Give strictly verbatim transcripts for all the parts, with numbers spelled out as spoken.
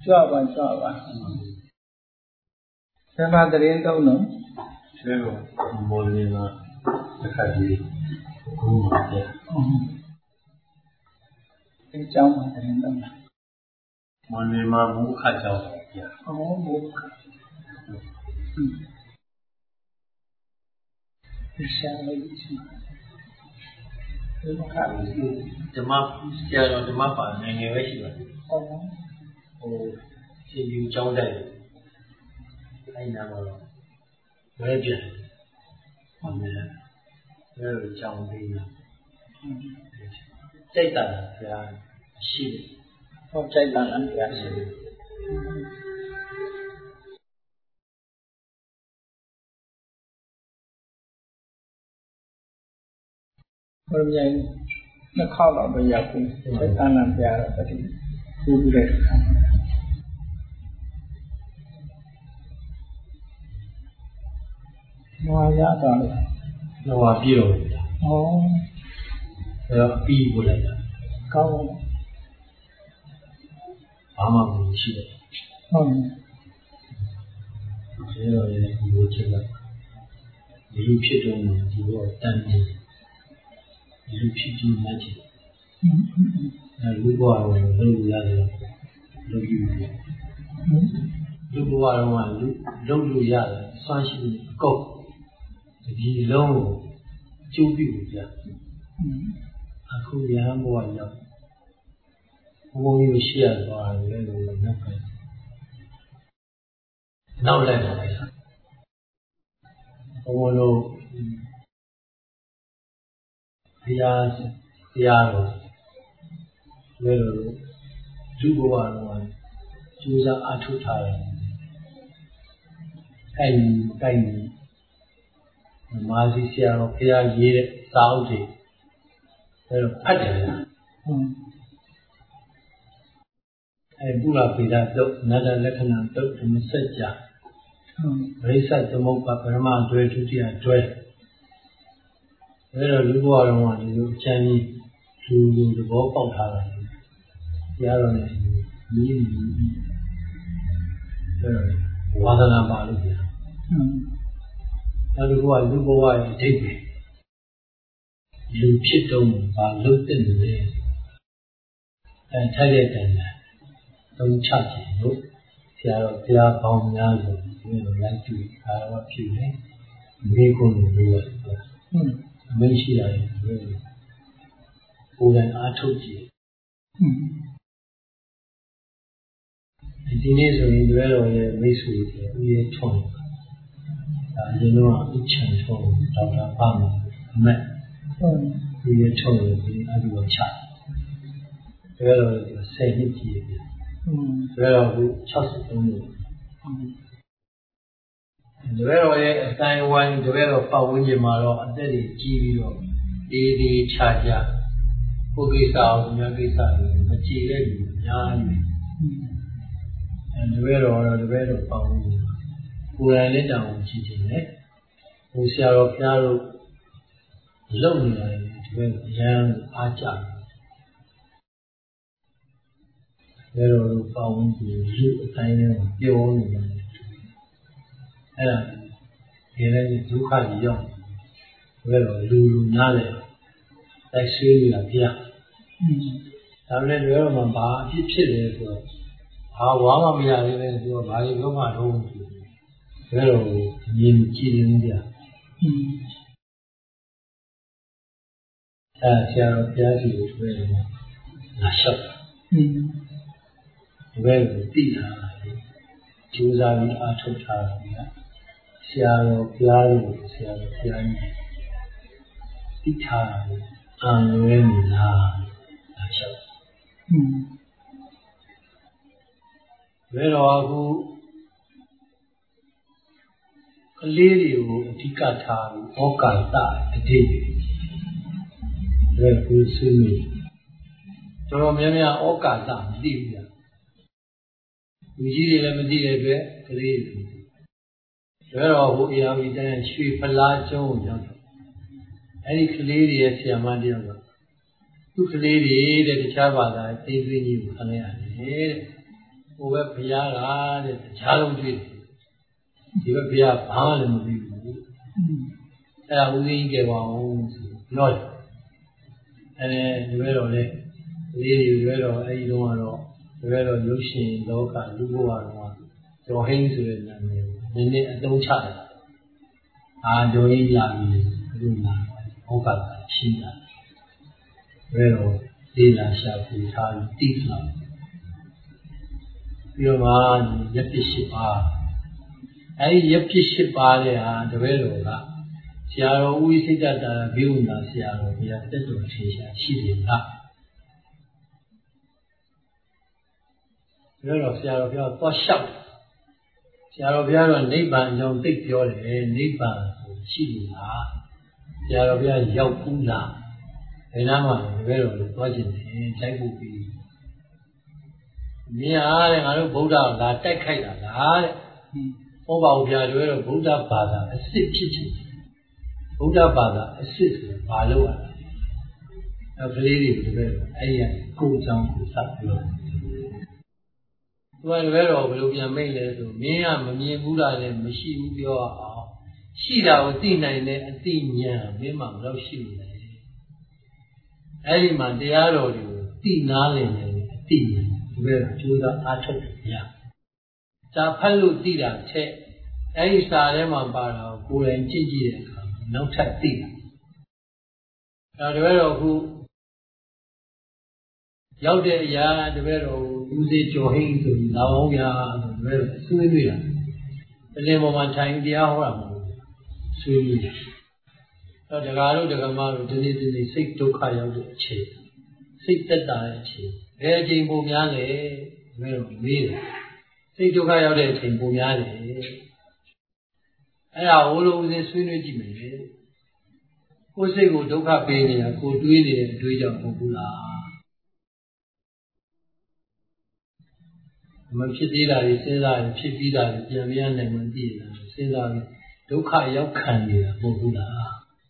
Chua ba chua ba. Thế mà tự nhiên đâu nữa. Thế rồi, một lần là tất cả gì cũng mất rồi. Cái cháu mà tự nhiên đâu nữa. Một lần mà muốn khá cháu kìa. Ồ, muốn khá. Cái sao lấy đi chứ. Cái mà khá là gì. Chấm áp, xe rồi chấm áp phải ngày ngày vậy chứ. Ồ. Ồ, xe dù cháu đây. Hay nào mà với biển còn là với trong đi chạy tận là xí không chạy tận ăn là xí hôm nay nó khó vào bây giờ cũng chạy tận ăn là phải đi tu luyện Hoa giá rồi. Nó hoa bí rồi. Ồ. Nó bí của lại là. Câu. Bà mà cũng chỉ đấy. Ừ. Thế rồi bố chết là lúcဖြစ်rồi mà thì bố tan đi. Lúcဖြစ်rồi mà chết. Lúc bố rồi lúc ra rồi. Lúc yêu rồi. Lúc bố rồi mà lúc lúc ra rồi. Xoan xí câu. Vì lâu chú biểu ra à không dám mua nhau mua nhiều xe vào lên rồi nó phải nào lên rồi ông nó bia bia rồi rồi chú bố vào chú ra ăn thuốc thải canh canh mà gì xe nó bia gì đấy sao thì rồi phát triển ra ai bula pida tốt nada lakkhana tốt thì mình sẽ trả với sát cho một bậc mà mà đuôi chú thì là đuôi rồi lúc vào rồi mà lúc chân đi chú chú bố bảo thà rồi giờ rồi này đi rồi hóa ra là bảo luôn rồi lúc vào lúc vào thì thế lúc chết đâu mà lúc tin rồi anh thấy đấy là don't charge it, no? They are they are bound now, you know, like to have a few days. Make on the way. Hmm. Mấy chị này, cô đang ác thúc chị. Hmm. Thì nên rồi những đứa rồi mấy số thì uy thong. À, những nó ít chân thong, đào ra bám mẹ. Hmm. Uy thong rồi thì ăn đồ chả. Đứa rồi xe hết gì. Rồi là sáu mươi tuổi rồi. Rồi rồi tạiวันrồi rồi bao nhiêu giờ mà rồi anh ấy đi chỉ rồi đi đi trả giá, có cái sao nhiều cái sao mà chỉ lấy nhà này. Rồi rồi rồi rồi bao nhiêu, cô ấy lấy đâu chỉ chỉ đấy, cô xe rồi kia rồi lâu rồi rồi nhà ăn chả. Rồi rồi bao nhiêu rượu tay này tiêu này, hay là cái này du khách gì không? Rồi rồi lu lu nhá này, tại suy nghĩ là kia. Làm nên rồi mà bà biết biết rồi rồi, bà quá mà bây giờ này rồi bà đi lúc mà đâu, rồi rồi nhìn chỉ nhìn dia. À, theo theo thì rồi là sắp. Về tị là chú gia đi ăn thuốc thang nhá, xe rồi xe rồi xe rồi xe này, tị thang ăn về mình là là sao? Về rồi cô cái lễ điều thì cả thang, có cả ta thì về cô suy nghĩ, cho nên mình là có cả ta đi bây giờ. Vì gì là mình đi về về cái gì rồi rồi bộ y học này suy phân lá châu nhau anh ấy cái gì đấy xem mà đi đâu tu cái gì đấy để trả vào lại tiền gì nhiều cái này ဟိုဘက်ဘုရားကတဲ့ကြားလုံးတွေ့တယ်ဒီဘက်ဘုရားဘာမှလည်းမပြီးဘူးအဲ့ဒါဦးသိန်းကြပါအောင်ဆိုပြောတယ်အဲ့ဒီဘယ်တော့လဲဒီဒီဘယ်တော့အဲ့ဒီတော့ကတော့ဒီဘယ်တော့ရုပ်ရှင်လောကလူဘဝတော့ကျော်ဟင်းဆိုတဲ့နာမည်နည်းနည်းအသုံးချတယ်အာဒိုရင်းလာပြီအခုလာဟုတ်ပါလားရှင်းတာဘယ်တော့ဒီလာရှာပူထားတိလာပြီးတော့မှရက်ပစ်ရှိပါအဲဒီရက်ပစ်ရှိပါတဲ့ဟာတပည့်တော်ကဆရာတော်ဦးစိတ်တတာဘိဝနာဆရာတော်ဘုရားတက်တော်ထေရှာရှိတယ်လားဘယ်တော့ဆရာတော်ဘုရားသွားလျှောက်ဆရာတော်ဘုရားတော့နိဗ္ဗာန်အကြောင်းသိပြောတယ်နိဗ္ဗာန်ရှိတယ်လားဆရာတော်ဘုရားရောက်ဘူးလားဘယ်နာမှဘယ်တော့လဲသွားခြင်းတယ်တိုက်ဖို့ပြီးမြင်အားတဲ့ငါတို့ဗုဒ္ဓလာတိုက်ခိုက်တာလားတဲ့ဟောပါဦးဗျာတို့တော့ဗုဒ္ဓဘာသာအစ်စ်ဖြစ်ချင်ဗုဒ္ဓဘာသာအစ်စ်ဆိုတာဘာလို့อ่ะအဲ့ကလေးတွေတပည့်အဲ့ဒီကိုယ်အကြောင်းကိုစပြောသူကတပည့်တော်ဘယ်လိုပြန်မိတ်လဲဆိုမြင်ရမမြင်ဘူးလားလည်းမရှိဘူးပြောအောင်ရှိတာကိုသိနိုင်တဲ့အသိဉာဏ်မင်းမှမလို့ရှိနေတယ်အဲ့ဒီမှာတရားတော်တွေကိုသိနာလည်နေတဲ့အသိဉာဏ်ဒီဘက်ကကျိုးသားအားထုတ်တယ်ဗျာစာဖတ်လို့သိတာချက်အဲ့ဒီစာထဲမှာပါတာကိုယ်တိုင်ကြည့်ကြည့်တဲ့အခါနောက်ထပ်သိတာဒါတပည့်တော်ခုရောက်တဲ့အရာတပည့်တော်ဦးစေကျော်ဟင်းဆိုလာအောင်ဗျာဆိုတပည့်တော်ဆွေးနွေးတာအလင်းပေါ်မှာထိုင်တရားဟောတာမဟုတ်ဘူးဆွေးနွေးတယ်တော့ဒကာတို့ဒကာမတို့ဒီနေ့ဒီနေ့စိတ်ဒုက္ခရောက်တဲ့အချိန်စိတ်တက်တာတဲ့အချိန်ဘယ်အချိန်ပုံများလဲတပည့်တော်မေးတယ်စိတ်ဒုက္ခရောက်တဲ့အချိန်ပုံများတယ်အဲ့ဒါဟိုလိုဦးစင်းဆွေးနွေးကြည့်မယ်လေကိုယ်စိတ်ကိုဒုက္ခပေးနေတာကိုယ်တွေးနေတဲ့အတွေးကြောင့်မဟုတ်ဘူးလားမဖြစ်သေးတာတွေစဉ်းစားရင်ဖြစ်ပြီးတာတွေပြန်ပြနိုင်မှသိရတာစဉ်းစားပြီးဒုက္ခရောက်ခံနေတာမဟုတ်ဘူးလား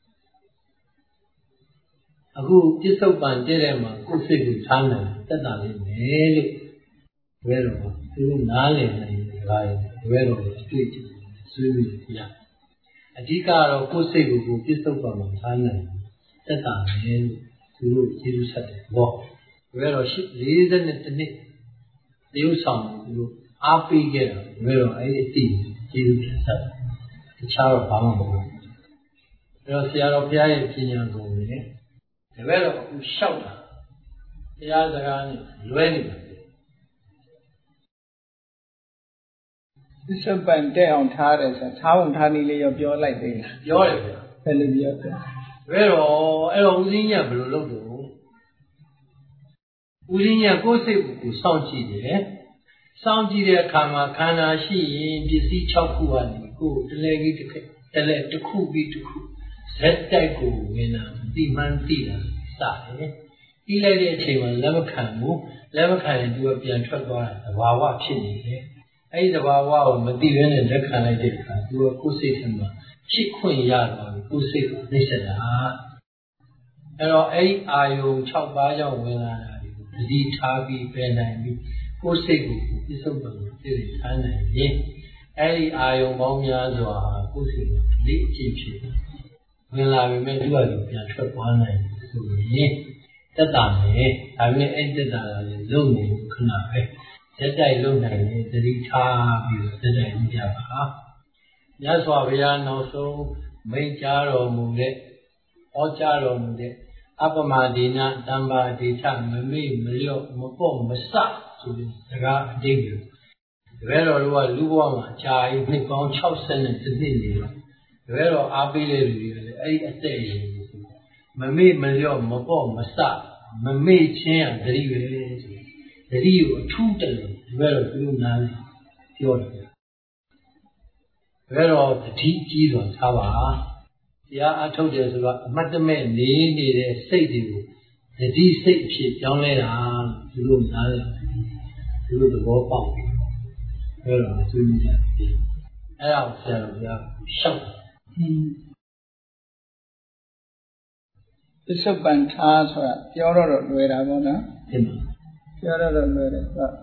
အခုပြစ္ဆုတ်ပံတဲ့တဲ့မှာကိုယ်စိတ်ကိုထားနိုင်တက်တာလေးမယ်လို့ဘယ်တော့သူတို့နားလည်နိုင်ကြတာဘယ်တော့အတွေ့အကြုံဆွေးနွေးကြအဓိကတော့ကိုယ်စိတ်ကိုကိုယ်ပြစ္ဆုတ်ပံမှာထားနိုင်တက်တာမယ်လို့သူတို့ကျေးဇူးဆက်တယ်ဘောဘယ်တော့လေးစိနှစ်နှစ်တရုပ်ဆောင်သူတို့အားပေးခဲ့တာဘယ်တော့အဲ့ဒီအတိကျေးဇူးပြန်ဆက်တယ်တခြားတော့ဘာမှမဟုတ်ဘူးအဲ့တော့ဆရာတော်ဘုရားရဲ့ပညာကိုလည်းတပည့်တော်အခုလျှောက်တာတရားစကားနဲ့လွဲနေတယ်သစ္စာပန်တဲ့အောင်ထားတယ်ဆိုထားအောင်ထားနည်းလေးရောပြောလိုက်သေးလားပြောတယ်ဗျာဘယ်လိုပြောလဲဘယ်တော့အဲ့တော့ဦးစင်းညဘယ်လိုလုပ်တော့ဦးစင်းညကိုယ်စိတ်ကိုစောင့်ကြည့်တယ်စောင့်ကြည့်တဲ့အခါမှာခန္ဓာရှိရင်ပစ္စည်း၆ခုကနေကိုယ်တလဲကြီးတစ်ခက်တလဲတစ်ခုပြီးတစ်ခုဇက်တိုက်ကိုဝင်လာဒီမှန်းသိတာစတယ်ပြီးလိုက်တဲ့အချိန်မှာလက်မခံဘူးလက်မခံရင်သူကပြန်ထွက်သွားတာသဘာဝဖြစ်နေတယ်အဲ့ဒီသဘာဝကိုမသိဘဲနဲ့လက်ခံလိုက်တဲ့အခါသူကကိုယ်စိတ်ထဲမှာဖြစ်ခွင့်ရတော့ကိုယ်စိတ်ကိုနှိမ့်ဆက်တာအဲ့တော့အဲ့ဒီအာယုံ၆ပါးကြောင့်ဝင်လာတာတွေကိုသတိထားပြီးပယ်နိုင်ပြီးကိုယ်စိတ်ကိုပြစ္ဆုတ်ပံကိုသိသိထားနိုင်ရင်အဲ့ဒီအာယုံပေါင်းများစွာကိုယ်စိတ်ကိုလေ့ကျင့်ဖြစ်ဝင်လာပြီမဲ့သူကပြန်ထွက်သွားနိုင်ဆိုရင်တက်တာမယ်ဒါပေမဲ့အဲ့တက်တာလည်းလုံနေခဏပဲဇက်တိုက်လုံနိုင်ရင်သတိထားပြီးဇက်တိုက်လုပ်ကြပါမြတ်စွာဘုရားနောက်ဆုံးမိန့်ကြားတော်မူတဲ့ဟောကြားတော်မူတဲ့အပမဒေနတမ္ပါဒေချမမေ့မလျော့မပေါ့မဆဆိုတဲ့စကားအတိတ်ကိုတပည့်တော်တို့ကလူဘဝမှာအကြာကြီးနှစ်ပေါင်း၆၀နဲ့တစ်နှစ်နေတော့တပည့်တော်အားပေးတဲ့လူတွေကလည်းအဲ့ဒီအသက်အရွယ်ကိုမမေ့မလျော့မပေါ့မဆမမေ့ခြင်းအသတိပဲဆိုသတိကိုအထူးတယ်တပည့်တော်သူတို့နားပြောတယ်ဘယ်တော့တတိကြီးစွာထားပါတရားအထုတ်တယ်ဆိုတာအမတ်တမဲ့နေနေတဲ့စိတ်တွေကိုတတိစိတ်အဖြစ်ပြောင်းလဲတာသူတို့နားလဲသူတို့သဘောပေါက်ဘယ်တော့သူမြင်တယ်အဲ့ဒါကိုဆရာတော်ကရှောက်သစ္စာပန်ထားဆိုတာပြောတော့လွယ်တာပေါ့နော်ဟုတ်ပါပြောတော့လွယ်တယ်ဆိုတော့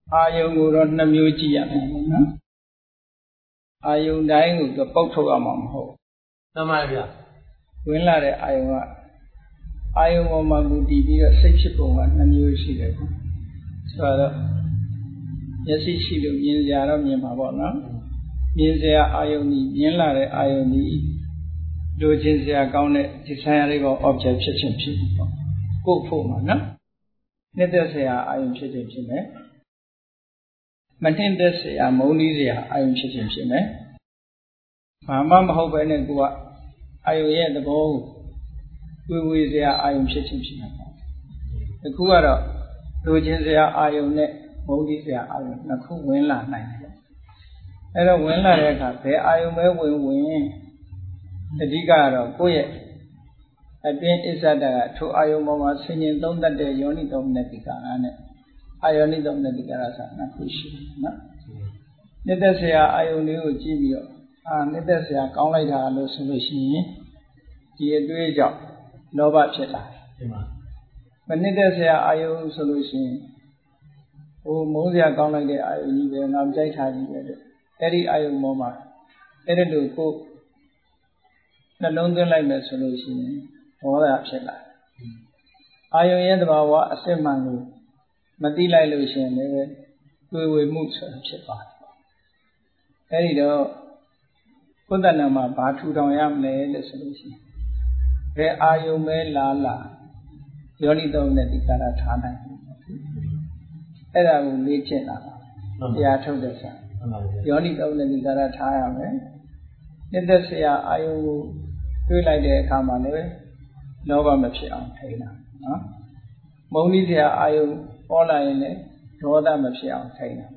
အာယုံကိုတော့နှစ်မျိုးကြည့်ရမယ်နော်အာယုံတိုင်းကိုတော့ပုတ်ထုတ်ရမှာမဟုတ်မှန်ပါဗျာဝင်လာတဲ့အာယုံကအာယုံပေါ်မှာမူတည်ပြီးတော့စိတ်ဖြစ်ပုံကနှစ်မျိုးရှိတယ်ပေါ့ဆိုတော့မျက်စိရှိလို့မြင်ကြတော့မြင်ပါပေါ့နော်မြင်စရာအာယုံကြီးမြင်လာတဲ့အာယုံကြီးလိုချင်စရာကောင်းတဲ့ဒီဆိုင်ရာလေးပေါ် object ဖြစ်ခြင်းဖြစ်ပေါ့ကိုယ်ဖို့မှာနော်နှစ်သက်စရာအာယုံဖြစ်ခြင်းဖြစ်မယ်မနှိမ့်သက်စရာမုန်းတီးစရာအာယုံဖြစ်ခြင်းဖြစ်မယ်ဘာမှမဟုတ်ပဲနဲ့ကိုကအာယုံရဲ့သဘောကိုဝေဝေစရာအာယုံဖြစ်ခြင်းဖြစ်မယ်ပေါ့အခုကတော့လိုချင်စရာအာယုံနဲ့မုန်းတီးစရာအာယုံနှစ်ခုဝင်လာနိုင်တယ်အဲ့တော့ဝင်လာတဲ့အခါဘယ်အာယုံပဲဝင်ဝင်အဓိကကတော့ကိုယ့်ရဲ့အတွင်းအစ္ဆဒကထိုအာယုံပေါ်မှာဆင်ញင်သုံးတတ်တဲ့ယောနိသုံးတဲ့ဒီကာရနဲ့အာယောနိသုံးတဲ့ဒီကာရဆိုနှစ်ခုရှိတယ်နော်နှစ်သက်စရာအာယုံလေးကိုကြည့်ပြီးတော့အာနှစ်သက်စရာကောင်းလိုက်တာလို့ဆိုလို့ရှိရင်ဒီအတွေ့အကြောင်းလောဘဖြစ်လာတယ်ဒီမှာမနှစ်သက်စရာအာယုံဆိုလို့ရှိရင်ဟိုမုန်းစရာကောင်းလိုက်တဲ့အာယုံကြီးပဲငါမကြိုက်တာကြီးပဲတဲ့အဲ့ဒီအာယုံပေါ်မှာအဲ့ဒါလို့ကိုနှလုံးသွင်းလိုက်မယ်ဆိုလို့ရှိရင်ဒေါသဖြစ်လာတယ်အာယုံရဲ့သဘာဝအစစ်မှန်ကိုမသိလိုက်လို့ရှိရင်လည်းတွေ့ဝေမှုဆိုတာဖြစ်သွားတယ်အဲ့ဒီတော့ကိုယ်တဏ္ဍာမှာဘာထူထောင်ရမလဲလို့ဆိုလို့ရှိရင်ဘယ်အာယုံပဲလာလာယောနိသုံးတဲ့ဒီကာရထားနိုင်အဲ့ဒါကိုမေးဖြစ်လာတာတရားထုတ်တဲ့ဆရာယောနိသုံးတဲ့ဒီကာရထားရမယ်နှစ်သက်စရာအာယုံကိုတွေးလိုက်တဲ့အခါမှာလည်းလောဘမဖြစ်အောင်ထိန်းတာနော်မုန်းတီးစရာအာယုံပေါ်လာရင်လည်းဒေါသမဖြစ်အောင်ထိန်းတာ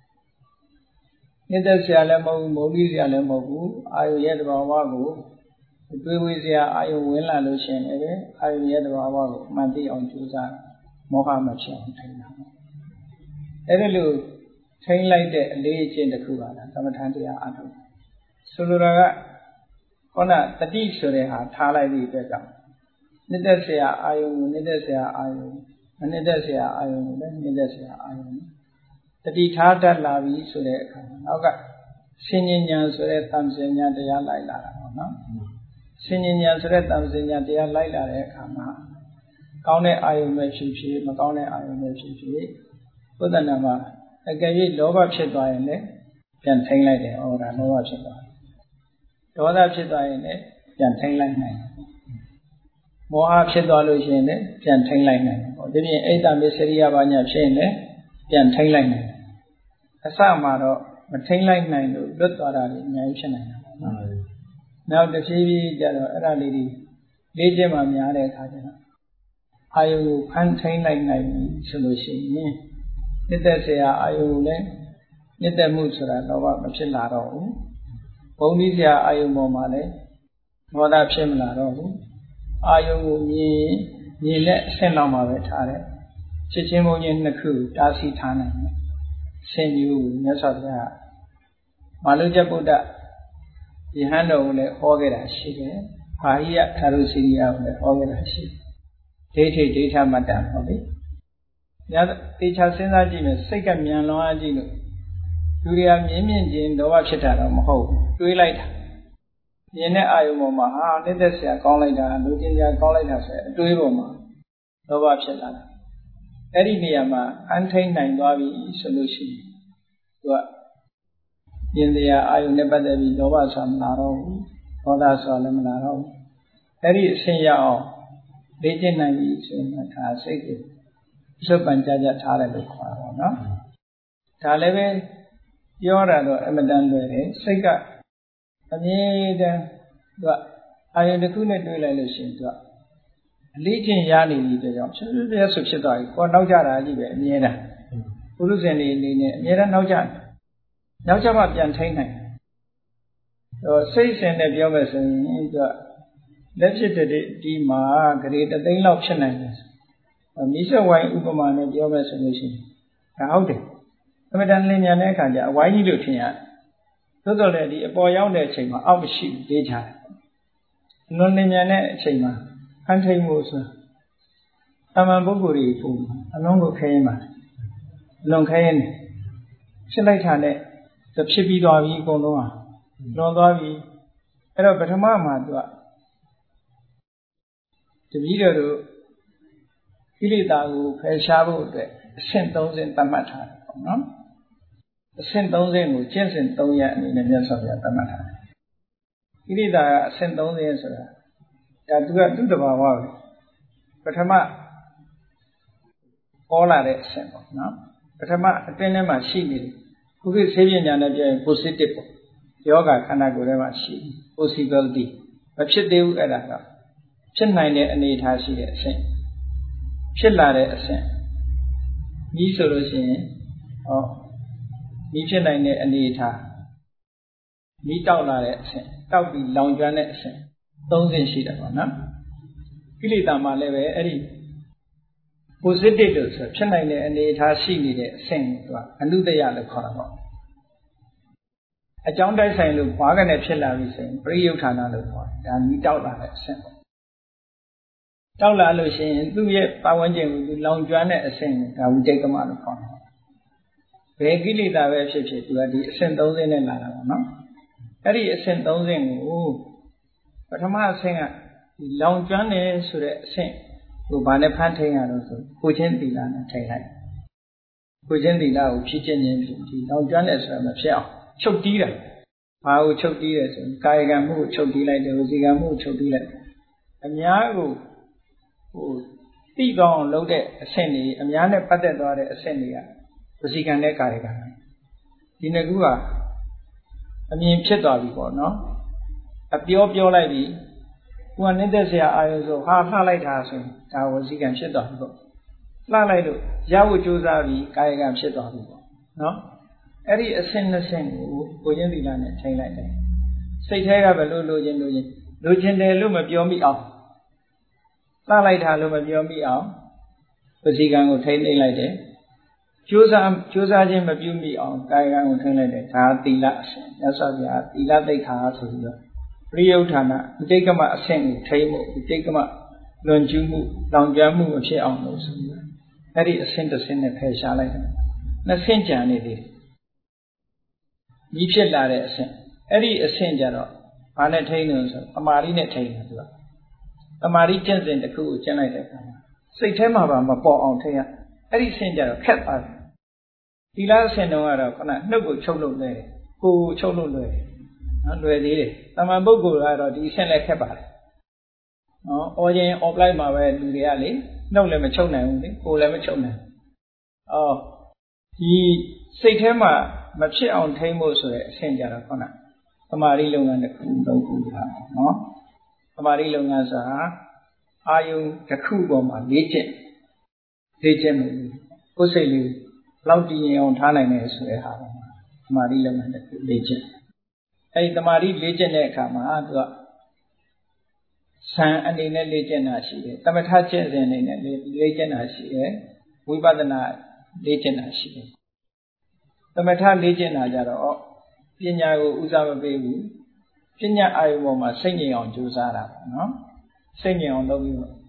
နှစ်သက်စရာလည်းမဟုတ်ဘူးမုန်းတီးစရာလည်းမဟုတ်ဘူးအာယုံရဲ့သဘာဝကိုတွေးဝေးစရာအာယုံဝင်လာလို့ရှိရင်လည်းအာယုံရဲ့သဘာဝကိုမှန်သိအောင်ကြိုးစားမောဟမဖြစ်အောင်ထိန်းတာအဲ့ဒါလို့ထိန်းလိုက်တဲ့အလေးအကျင့်တစ်ခုပါလားသမထတရားအထုတ်ဆိုလိုတာကခေါဏတတိဆိုတဲ့ဟာထားလိုက်ပြီးအတွက်ကြောင့်နှစ်သက်စရာအာယုံကိုနှစ်သက်စရာအာယုံမနှစ်သက်စရာအာယုံကိုလည်းနှစ်သက်စရာအာယုံတတိထားတတ်လာပြီဆိုတဲ့အခါနောက်ကဆင်ញဉဏ်ဆိုတဲ့တမ္ပစဉ္ညာတရားလိုက်လာတာပေါ့နော်ဆင်ញဉဏ်ဆိုတဲ့တမ္ပစဉ္ညာတရားလိုက်လာတဲ့အခါမှာကောင်းတဲ့အာယုံပဲဖြစ်ဖြစ်မကောင်းတဲ့အာယုံပဲဖြစ်ဖြစ်ဘုဒ္ဓနာမှာအကယ်၍လောဘဖြစ်သွားရင်လည်းပြန်ထိန်းလိုက်တယ်ဩဒါလောဘဖြစ်သွားဒေါသဖြစ်သွားရင်လည်းပြန်ထိန်းလိုက်နိုင်တယ်မောဟဖြစ်သွားလို့ရှိရင်လည်းပြန်ထိန်းလိုက်နိုင်တယ်ပေါ့ဒီပြင်အိတ်တမေစရိယဘာညာဖြစ်ရင်လည်းပြန်ထိန်းလိုက်နိုင်တယ်အစမှာတော့မထိန်းလိုက်နိုင်လို့လွတ်သွားတာလည်းအများကြီးဖြစ်နိုင်တာပေါ့နော်နောက်တစ်ဖြည်းဖြည်းကျတော့အဲ့ဒါလေးတွေလေ့ကျင့်မှများတဲ့အခါကျတော့အာယုကိုဖန်ထိန်းလိုက်နိုင်ပြီဆိုလို့ရှိရင်နှစ်သက်စရာအာယုကိုလည်းနှစ်သက်မှုဆိုတာတော့မဖြစ်လာတော့ဘူးဘုံနည်းစရာအာယုပေါ်မှာလည်းဒေါသဖြစ်မလာတော့ဘူးအာယုကိုမြင်မြင်လက်အဆင့်လောက်မှာပဲထားတယ်ချက်ချင်းဘုံချင်းနှစ်ခုတားဆီးထားနိုင်တယ်ဆင်ယူမြတ်စွာဘုရားမာလုကျဗုဒ္ဓယဟန်တော်ကိုလည်းဟောခဲ့တာရှိတယ်ဘာဟိယသာရုစီရိယကိုလည်းဟောခဲ့တာရှိတယ်ဒိဋ္ဌိဒိဋ္ဌမတ္တဟောလေညတေချာစဉ်းစားကြည့်မယ်စိတ်ကမြန်လွန်အားကြည့်လို့လူတွေကမြင်မြင်ချင်းဒေါသဖြစ်တာတော့မဟုတ်ဘူးတွေးလိုက်တာမြင်တဲ့အာယုံပေါ်မှာဟာနှစ်သက်စရာကောင်းလိုက်တာလူချင်းစရာကောင်းလိုက်တာဆိုအတွေးပေါ်မှာဒေါသဖြစ်လာတာအဲ့ဒီနေရာမှာအန်ထိန်နိုင်သွားပြီဆိုလို့ရှိရင်သူကမြင်တရားအာယုန်နဲ့ပတ်သက်ပြီးဒေါသဆိုတာမလာတော့ဘူးဒေါသဆိုတာလည်းမလာတော့ဘူးအဲ့ဒီအဆင့်ရအောင်လေ့ကျင့်နိုင်ပြီဆိုရင်ဒါစိတ်ကိုစွပ်ပန်ကြကြထားတယ်လို့ခေါ်တာပေါ့နော်ဒါလည်းပဲပြောတာတော့အမတန်လွယ်တယ်စိတ်ကအမြဲတမ်းသူကအာယုန်တစ်ခုနဲ့တွေ့လိုက်လို့ရှိရင်သူကအလေးချင်းရနေပြီတဲ့ကြောင့်ဖြစ်ဖြစ်ရဆိုဖြစ်သွားပြီကိုနောက်ကြတာကြီးပဲအမြဲတမ်းပုရုဇဉ်တွေအနေနဲ့အမြဲတမ်းနောက်ကြတယ်နောက်ကြမှပြန်ထိန်းနိုင်တယ်ဟိုစိတ်စဉ်နဲ့ပြောမယ်ဆိုရင်သူကလက်ဖြစ်တဲ့ဒီမှာဂရေတသိန်းလောက်ဖြစ်နိုင်တယ်မိစ္ဆဝိုင်းဥပမာနဲ့ပြောမယ်ဆိုလို့ရှိရင်ဒါဟုတ်တယ်အမတန်လင်းမြန်တဲ့အခါကျအဝိုင်းကြီးလို့ထင်ရတယ်သို့တော်လည်းဒီအပေါ်ရောက်တဲ့အချိန်မှာအောက်မရှိဘူးဒေးချတယ်လွန်လင်းမြန်တဲ့အချိန်မှာအန်ထိန်မှုဆိုအမှန်ပုဂ္ဂိုလ်တွေပုံအလုံးကိုခဲရင်ပါလွန်ခဲရင်ဖြစ်လိုက်တာနဲ့ဖြစ်ပြီးသွားပြီအကုန်လုံးဟာလွန်သွားပြီအဲ့တော့ပထမမှာသူကတပည့်တော်တို့ကိလေသာကိုဖယ်ရှားဖို့အတွက်အဆင့်သုံးဆင့်သတ်မှတ်ထားတယ်ပေါ့နော်အဆင့်သုံးဆင့်ကိုကျင့်စဉ်သုံးရပ်အနေနဲ့မြတ်စွာဘုရားသတ်မှတ်ထားတယ်ကိလေသာကအဆင့်သုံးဆင့်ဆိုတာဒါသူကသူ့တဘာဝပဲပထမပေါ်လာတဲ့အဆင့်ပေါ့နော်ပထမအတွင်းထဲမှာရှိနေတယ်ခုခေတ်ဆေးပညာနဲ့ပြောရင် positive ပေါ့ယောဂခန္ဓာကိုယ်ထဲမှာရှိ possibility မဖြစ်သေးဘူးအဲ့ဒါတော့ဖြစ်နိုင်တဲ့အနေအထားရှိတဲ့အဆင့်ဖြစ်လာတဲ့အဆင့်ဤဆိုလို့ရှိရင်ဟောဤဖြစ်နိုင်တဲ့အနေအထားဤတောက်လာတဲ့အဆင့်တောက်ပြီးလောင်ကျွမ်းတဲ့အဆင့်သုံးဆင့်ရှိတယ်ပေါ့နော်ကိလေသာမှာလည်းပဲအဲ့ဒီ positive လို့ဆိုဖြစ်နိုင်တဲ့အနေအထားရှိနေတဲ့အဆင့်ကိုအနုတ္တယလို့ခေါ်တာပေါ့အကြောင်းတိုက်ဆိုင်လို့ဘာကနဲ့ဖြစ်လာပြီဆိုရင်ပရိယုဌာဏလို့ခေါ်တယ်ဒါဤတောက်လာတဲ့အဆင့်ပေါ့တောက်လာလို့ရှိရင်သူ့ရဲ့ပတ်ဝန်းကျင်ကိုသူလောင်ကျွမ်းတဲ့အဆင့်ကိုဒါဝိတိတ်ကမလို့ခေါ်တယ်ဘယ်ကိလေသာပဲဖြစ်ဖြစ်သူကဒီအဆင့်သုံးဆင့်နဲ့လာတာပေါ့နော်အဲ့ဒီအဆင့်သုံးဆင့်ကိုပထမအဆင့်ကဒီလောင်ကျွမ်းတယ်ဆိုတဲ့အဆင့်ကိုဘာနဲ့ဖန်ထိန်ရတော့ဆိုကိုချင်းသီလနဲ့ထိန်လိုက်ကိုချင်းသီလကိုဖြည့်ကျင့်ခြင်းဖြင့်ဒီလောင်ကျွမ်းတယ်ဆိုတာမဖြစ်အောင်ချုပ်တီးတာဘာကိုချုပ်တီးတယ်ဆိုရင်ကာယကံမှုကိုချုပ်တီးလိုက်တယ်ဝစီကံမှုကိုချုပ်တီးလိုက်အများကိုဟိုသိကောင်းအောင်လုပ်တဲ့အဆင့်တွေအများနဲ့ပတ်သက်သွားတဲ့အဆင့်တွေကဝစီကံနဲ့ကာယကံဒီနှစ်ခုကအမြင်ဖြစ်သွားပြီပေါ့နော်အပြောပြောလိုက်ပြီကိုယ်ကနေတဲ့ဆရာအာရုံဆိုဟာလှလိုက်တာဆိုရင်ဒါဝစီကံဖြစ်သွားပြီပေါ့လှလိုက်လို့ရဖို့ကြိုးစားပြီးကာယကံဖြစ်သွားပြီပေါ့နော်အဲ့ဒီအဆင့်နှစ်ဆင့်ကိုကိုချင်းသီလနဲ့ထိန်းလိုက်တယ်စိတ်ထဲကဘယ်လိုလိုချင်လိုချင်လိုချင်တယ်လို့မပြောမိအောင်လှလိုက်တာလို့မပြောမိအောင်ဝစီကံကိုထိန်းသိမ်းလိုက်တယ်ကြိုးစားကြိုးစားခြင်းမပြုမိအောင်ကာယကံကိုထိန်းလိုက်တယ်ဒါသီလအဆင့်မြတ်စွာဘုရားသီလသိက္ခာဆိုပြီးတော့ပရိယုဌာဏဥဒိကမအဆင့်ကိုထိန်းဖို့ဥဒိကမလွန်ကျူးမှုလောင်ကျွမ်းမှုမဖြစ်အောင်လို့ဆိုပြီးအဲ့ဒီအဆင့်တစ်ဆင့်နဲ့ဖယ်ရှားလိုက်တယ်နှစ်ဆင့်ကြံနေသေးတယ်ကြီးဖြစ်လာတဲ့အဆင့်အဲ့ဒီအဆင့်ကြတော့ဘာနဲ့ထိန်းလို့ဆိုတမာရီနဲ့ထိန်းတယ်သူကတမာရီကျင့်စဉ်တစ်ခုကိုကျင့်လိုက်တဲ့အခါမှာစိတ်ထဲမှာပါမပေါ်အောင်ထိန်းရအဲ့ဒီအဆင့်ကြတော့ခက်သွားတယ်သီလအဆင့်တုန်းကတော့ခဏနှုတ်ကိုချုပ်လို့လွယ်တယ်ကိုယ်ကိုချုပ်လို့လွယ်တယ်နော်လွယ်သေးတယ်တမန်ပုဂ္ဂိုလ်ကတော့ဒီအဆင့်လည်းခက်ပါတယ်နော်အော်ရင် offline မှာပဲလူတွေကလေနှုတ်လည်းမချုပ်နိုင်ဘူးလေကိုယ်လည်းမချုပ်နိုင်အော်ဒီစိတ်ထဲမှာမဖြစ်အောင်ထိန်းဖို့ဆိုတဲ့အဆင့်ကြတော့ခဏသမာဓိလုပ်ငန်းတစ်ခုသုံးခုပါနော်သမာဓိလုပ်ငန်းဆိုတာအာယုံတစ်ခုပေါ်မှာလေ့ကျင့်လေ့ကျင့်မှုကိုယ်စိတ်လေးလောက်တည်ရင်အောင်ထားနိုင်တယ်ဆိုတဲ့ဟာပါသမာဓိလုပ်ငန်းတစ်ခုလေ့ကျင့်အဲဒီသမာဓိလေ့ကျင့်တဲ့အခါမှာသူကဇံအနေနဲ့လေ့ကျင့်တာရှိတယ်သမထကျင့်စဉ်အနေနဲ့လေ့ကျင့်တာရှိတယ်ဝိပဿနာလေ့ကျင့်တာရှိတယ်သမထလေ့ကျင့်တာကြတော့ပညာကိုဦးစားမပေးဘူးပညာအာယုံပေါ်မှာစိတ်ငြိမ်အောင်ကြိုးစားတာပေါ့နော်စိတ်ငြိမ်အောင်လုပ်ပြီးတော့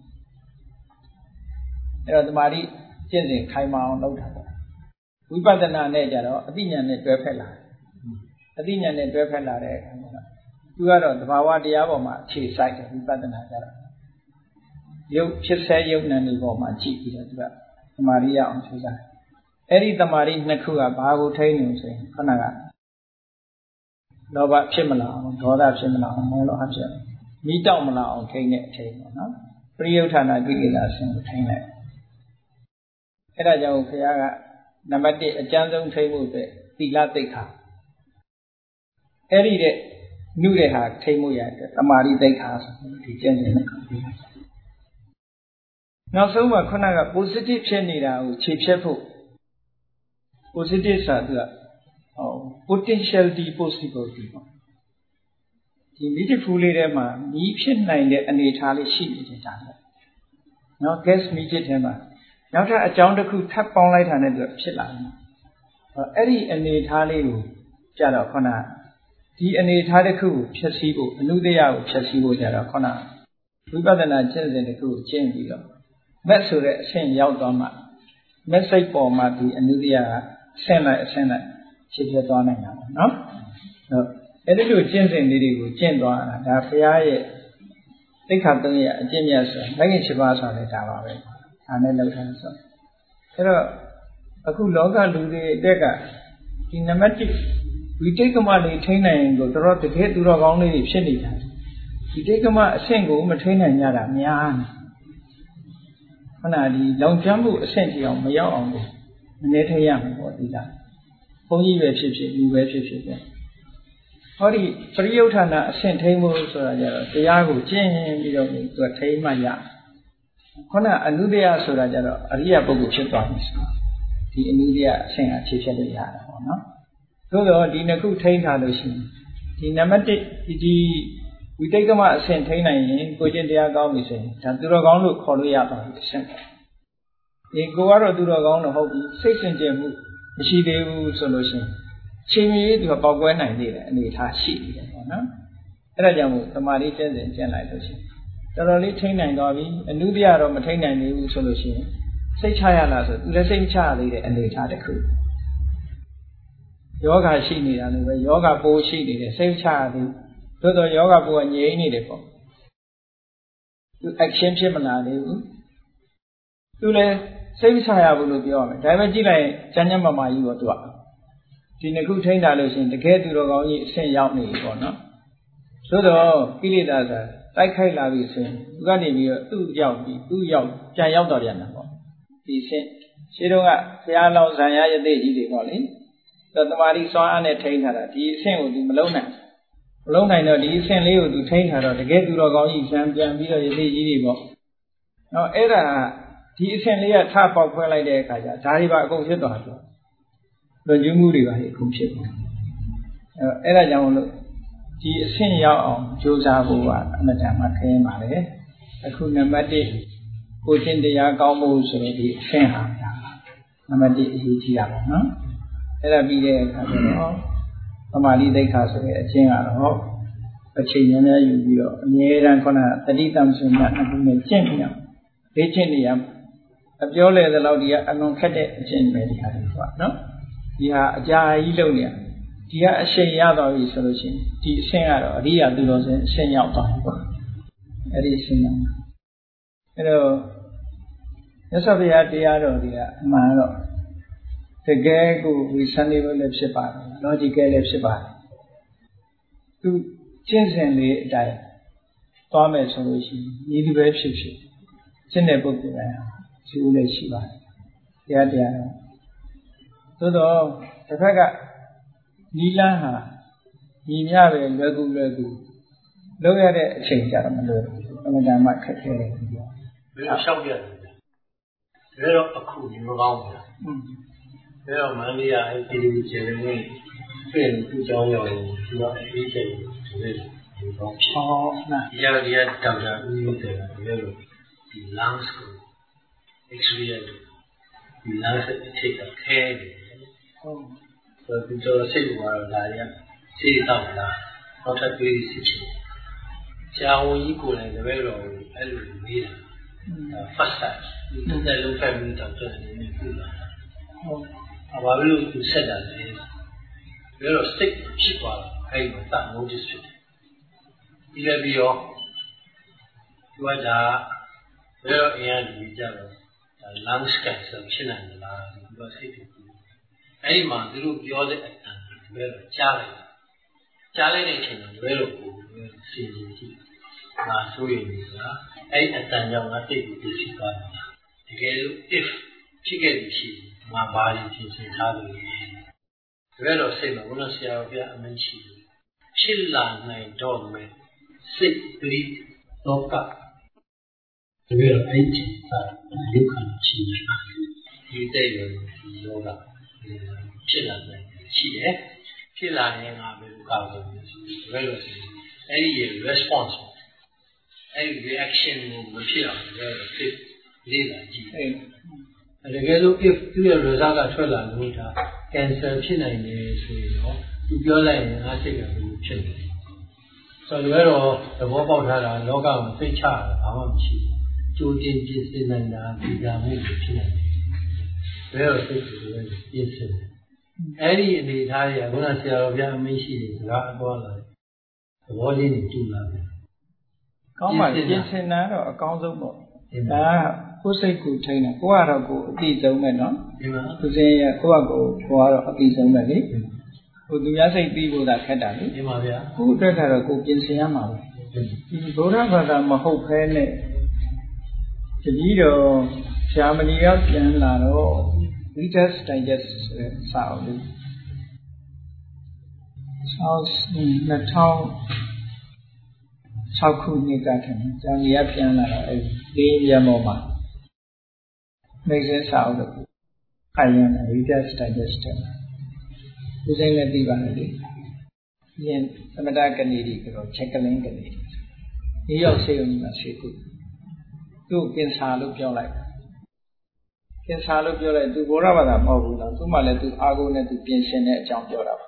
အဲ့တော့သမာဓိကျင့်စဉ်ခိုင်မာအောင်လုပ်တာပေါ့ဝိပဿနာနဲ့ကြတော့အသိဉာဏ်နဲ့တွဲဖက်လာတယ်အသိဉာဏ်နဲ့တွဲဖက်လာတဲ့အခါမှာသူကတော့သဘာဝတရားပေါ်မှာအခြေစိုက်တယ်ဝိပဿနာကြတော့ရုပ်ဖြစ်ဆဲရုပ်နာမ်တွေပေါ်မှာကြည့်ပြီးတော့သူကသမာဓိရအောင်ကြိုးစားတယ်အဲ့ဒီသမာဓိနှစ်ခုကဘာကိုထိန်းနေဆိုရင်ခဏကလောဘဖြစ်မလာအောင်ဒေါသဖြစ်မလာအောင်မောဟဖြစ်မိတောက်မလာအောင်ထိန်းတဲ့အချိန်ပေါ့နော်ပရိယုဌာဏကိလေသာအစဉ်ကိုထိန်းလိုက်အဲ့ဒါကြောင့်ဘုရားကနံပါတ်တစ်အကျဉ်းဆုံးထိန်းဖို့အတွက်သီလသိက္ခာအဲ့ဒီတဲ့နှုတဲ့ဟာထိန်းမှုရတဲ့သမာဓိသိက္ခာဆိုဒီကျင့်စဉ်နဲ့ပြီးလိုက်နောက်ဆုံးမှာခုနက positive ဖြစ်နေတာကိုခြေဖြတ်ဖို့ positive ဆိုတာဟော potentiality possibility ပေါ့ဒီမိတ္တဖူးလေးထဲမှာမြည်ဖြစ်နိုင်တဲ့အနေအထားလေးရှိနေတယ်ဒါလည်းနော် gas မြည်ဖြစ်ထဲမှာနောက်ထပ်အကြောင်းတစ်ခုထပ်ပေါင်းလိုက်တာနဲ့သူဖြစ်လာတယ်အဲ့ဒီအနေအထားလေးကိုကြတော့ခုနဒီအနေအထားတစ်ခုကိုဖြည့်ဆည်းဖို့အနုတ္တယကိုဖြည့်ဆည်းဖို့ကြတော့ခုနဝိပဿနာကျင့်စဉ်တစ်ခုကိုကျင့်ပြီးတော့မက်ဆိုတဲ့အဆင့်ရောက်သွားမှ message ပေါ်မှာဒီအနုတ္တယကဆင့်လိုက်အဆင့်လိုက်ဖြစ်ဖြစ်သွားနိုင်တာပေါ့နော်အဲ့ဒီလိုကျင့်စဉ်လေးတွေကိုကျင့်သွားတာဒါဘုရားရဲ့သိက္ခာသုံးရဲ့အကျင့်မြတ်ဆိုမဂ္ဂင်七ပါးဆိုတဲ့ဒါပါပဲဒါနဲ့လောက်ထားဆိုအဲ့တော့အခုလောကလူတွေအတွက်ကဒီနံပါတ်တစ်ဝိတိတ်ကမလေးထိန်းနိုင်ရင်ကိုတော်တော်တကယ်သူတော်ကောင်းလေးတွေဖြစ်နေတာဒီတိတ်ကမအဆင့်ကိုမထိန်းနိုင်ကြတာများနေခဏဒီလောင်ကျွမ်းမှုအဆင့်ကြီးအောင်မရောက်အောင်ကိုမနေထိရမှာပေါ့ဒီကဘုန်းကြီးပဲဖြစ်ဖြစ်လူပဲဖြစ်ဖြစ်ပဲဟောဒီပရိယုဌာဏအဆင့်ထိန်းမှုဆိုတာကြတော့တရားကိုကျင့်ပြီးတော့သူကထိန်းမှရခုနအနုတ္တယဆိုတာကြတော့အရိယပုဂ္ဂိုလ်ဖြစ်သွားပြီဆိုဒီအနုတ္တယအဆင့်ကဖြည့်ဖြည့်လို့ရတာပေါ့နော်သို့တော့ဒီနှစ်ခုထိန်းထားလို့ရှိရင်ဒီနံပါတ်တစ်ဒီဝိတိတ်ကမအဆင့်ထိန်းနိုင်ရင်ကိုကျင့်တရားကောင်းပြီဆိုရင်ဒါသူတော်ကောင်းလို့ခေါ်လို့ရပါဘူးအဆင့်ဒီကိုကတော့သူတော်ကောင်းတော့ဟုတ်ပြီစိတ်စင်ကြယ်မှုမရှိသေးဘူးဆိုလို့ရှိရင်ချိန်မီသူကပေါက်ကွဲနိုင်သေးတယ်အနေထားရှိနေတယ်ပေါ့နော်အဲ့ဒါကြောင့်မို့တမာလေးကျင့်စဉ်ကျင့်လိုက်လို့ရှိရင်တော်တော်လေးထိန်းနိုင်သွားပြီအနုတ္တယတော့မထိန်းနိုင်သေးဘူးဆိုလို့ရှိရင်စိတ်ချရလားဆိုသူလည်းစိတ်ချရသေးတဲ့အနေထားတစ်ခုယောဂရှိနေတာလည်းပဲယောဂပိုးရှိနေတယ်စိတ်ချရသေးသို့တော့ယောဂပိုးကငြိမ်းနေတယ်ပေါ့သူ action ဖြစ်မလာသေးဘူးသူလည်းစိတ်ချရဘူးလို့ပြောရမယ်ဒါပေမဲ့ကြည့်လိုက်ရင်ကျမ်းကျမ်းမာမာကြီးပေါ့သူကဒီနှစ်ခုထိန်းထားလို့ရှိရင်တကယ်သူတော်ကောင်းကြီးအဆင့်ရောက်နေပြီပေါ့နော်သို့တော့ကိလေသာဆိုတိုက်ခိုက်လာပြီဆိုရင်သူကနေပြီးတော့သူ့ရောက်ပြီးသူ့ရောက်ပြန်ရောက်တော့ပြန်တာပေါ့ဒီအဆင့်ရှင်းတော့ကဘုရားလောင်းဇံရယသိကြီးတွေပေါ့လေသတ္တမာတိစွမ်းအားနဲ့ထိန်းထားတာဒီအဆင့်ကိုသူမလုံးနိုင်မလုံးနိုင်တော့ဒီအဆင့်လေးကိုသူထိန်းထားတော့တကယ်သူတော်ကောင်းကြီးဇံပြန်ပြီးတော့ယသိကြီးတွေပေါ့နော်အဲ့ဒါဒီအဆင့်လေးကထပေါက်ခွဲလိုက်တဲ့အခါကျဒါတွေပါအကုန်ဖြစ်သွားတယ်လွန်ကျူးမှုတွေပါလေအခုဖြစ်တယ်အဲအဲ့ဒါကြောင့်လို့ဒီအဆင့်ရောက်အောင်ကြိုးစားဖို့ကအမှန်တမ်းမှခရင်ပါလေအခုနံပါတ်တစ်ကိုချင်းတရားကောင်းဖို့ဆိုရင်ဒီအဆင့်ဟာနံပါတ်တစ်အရေးကြီးတာပေါ့နော်အဲ့ဒါပြီးတဲ့အခါကျတော့သမာဓိသိက္ခာဆိုတဲ့အချင်းကတော့အချိန်များများယူပြီးတော့အမြဲတမ်းခုနတတိတံဆိုမှအမှုနဲ့ကျင့်ပြအောင်လေ့ကျင့်နေရအပြောလဲသလောက်ဒီကအလွန်ခက်တဲ့အချင်းပဲဒီဟာတွေပေါ့နော်ဒီဟာအကြာကြီးလုံနေဒီကအရှိန်ရသွားပြီဆိုလို့ရှိရင်ဒီအဆင့်ကတော့အရိယာသူတော်စင်အဆင့်ရောက်သွားပြီပေါ့အဲ့ဒီအဆင့်ကအဲ့တော့မြတ်စွာဘုရားတရားတော်တွေကအမှန်တော့တကယ်ကို reasonable လည်းဖြစ်ပါတယ် logical လည်းဖြစ်ပါတယ်သူကျင့်စဉ်လေးအတိုင်းသွားမယ်ဆိုလို့ရှိရင်ဒီလိုပဲဖြစ်ဖြစ်ကျင့်တဲ့ပုဂ္ဂိုလ်တိုင်းရှိဦးလည်းရှိပါတယ်တရားတရားတော့သို့တော့တစ်ဖက်ကနီလန်းဟာညီမျှပဲလွယ်ကူလွယ်ကူလုပ်ရတဲ့အချိန်ကြတော့မလွယ်ဘူးအမှန်တမ်းမှခက်ခဲတယ်ပြောဘယ်လိုလျှောက်ရတယ်လဲဒါတော့အခုဒီမကောင်းဘူးอืมဒါတော့မန္တလေးကအဲဒီဒီကျေရင်းဝင်ပြင်သူ့ကြောင်းရောက်ရင်ဒီတော့အေးချိန်ဆိုတဲ့ဒီတော့ဟောနာဒီရဒီရဒေါက်တာဦးမျိုးတယ်ဒီလိုဒီ lungs ကို x-ray ရတယ်ဒီ lungs အထိတ်ခဲတယ်ဟုတ်ဆိုတော့စိတ်ပေါ်လာရစိတ်တော့လာတော့ထပ်ပြီးစစ်ချင်ဆရာဝန်ကြီးကိုလည်းတပည့်တော်ကိုအဲ့လိုမေးတာ first time ဒီတဲ့လုံးဖက်ပြီးတော့တော်တယ်နေပြီလားဟုတ်အဘာလို့သူဆက်တာလဲပြီးတော့ stick ဖြစ်သွားတာအဲ့ဒီမှာ notice ဖြစ်တယ်ဒီလည်းပြီးရောသူကဒါဘယ်တော့အရင်ဒီကြတော့ lungs cancer ဖြစ်နိုင်မလားဒီကစိတ်တူအဲ့ဒီမှာသူတို့ပြောတဲ့အတန်ဘယ်တော့ကြားလိုက်ကြားလိုက်တဲ့အချိန်မှာဘယ်လိုကိုစီစဉ်ကြည့်ငါဆိုရင်ဆိုတာအဲ့အတန်ကြောင့်ငါစိတ်ကိုသိရှိသွားတာတကယ်လို့ if ဖြစ်ခဲ့ပြီရှိငါဘာလို့ပြင်ဆင်ထားလို့ဘယ်တော့စိတ်မှာဘုရားဆရာတော်ပြအမင်းရှိဖြစ်လာနိုင်တော့မယ်စိတ်ပရိတော့ကတကယ်တော့အဲ့ဒီစာရုပ်ခန္ဓာရှိနေတာဒီတဲ့ရောဒီယောဂဖြစ်လာတယ်ရှိတယ်ဖြစ်လာရင်ငါဘယ်လိုကောက်လို့ဘယ်လိုဆိုအဲ့ဒီ response အဲ့ဒီ reaction ကိုမဖြစ်အောင်လည်းဖြစ်လေးလာကြည့်အဲ့တကယ်လို့ if သူ့ရဲ့ result ကထွက်လာလို့ဒါ cancer ဖြစ်နိုင်တယ်ဆိုရင်တော့သူပြောလိုက်ရင်ငါစိတ်ကဘယ်လိုဖြစ်လဲဆိုတော့သဘောပေါက်ထားတာလောကမှာသိချတာဘာမှမရှိဘူးကြိုတင်ပြင်ဆင်နိုင်တာဒီကံမှုဖြစ်နိုင်တယ်ဘယ်တော့စိတ်ကိုပြင်ဆင်အဲ့ဒီအနေထားတွေကခုနဆရာတော်ဘုရားအမင်းရှိတယ်စကားအပေါ်လာတယ်သဘောလေးတွေတူလာတယ်ကောင်းပါလေပြင်ဆင်တာတော့အကောင်းဆုံးပေါ့ဒါကကိုယ်စိတ်ကိုထိန်းတာကိုကတော့ကိုအတိဆုံးပဲနော်ဒီမှာသူစင်းရကိုကကိုကိုကတော့အတိဆုံးပဲလေဟိုသူများစိတ်ပြီးဖို့သာခက်တာလေဒီမှာဗျာကိုအတွက်ကတော့ကိုပြင်ဆင်ရမှာပဲဒီဗုဒ္ဓဘာသာမဟုတ်ဘဲနဲ့တတိတော်ဖြာမဏိကပြန်လာတော့ Reader's Digest ဆိုတဲ့စာအုပ်လေးဆောင်းနှစ်ထောင်၆ခုနှစ်ကတည်းကကျောင်းကြီးပြန်လာတော့အဲဒီလေးရမောမှာနေစစာအုပ်လို့ခိုင်ရတဲ့ Reader's Digest ဒီစိမ့်နဲ့ပြီးပါလေဒီရင်သမထကနေဒီကတော့ချက်ကလင်းကနေဒီနေရောက်စေုံမှာရှိခုသူ့ကင်ဆာလို့ပြောလိုက်ကင်ဆာလို့ပြောလိုက်သူဘောရဘာသာမဟုတ်ဘူးနော်သူမှလည်းသူအာကိုနဲ့သူပြင်ဆင်တဲ့အကြောင်းပြောတာပါ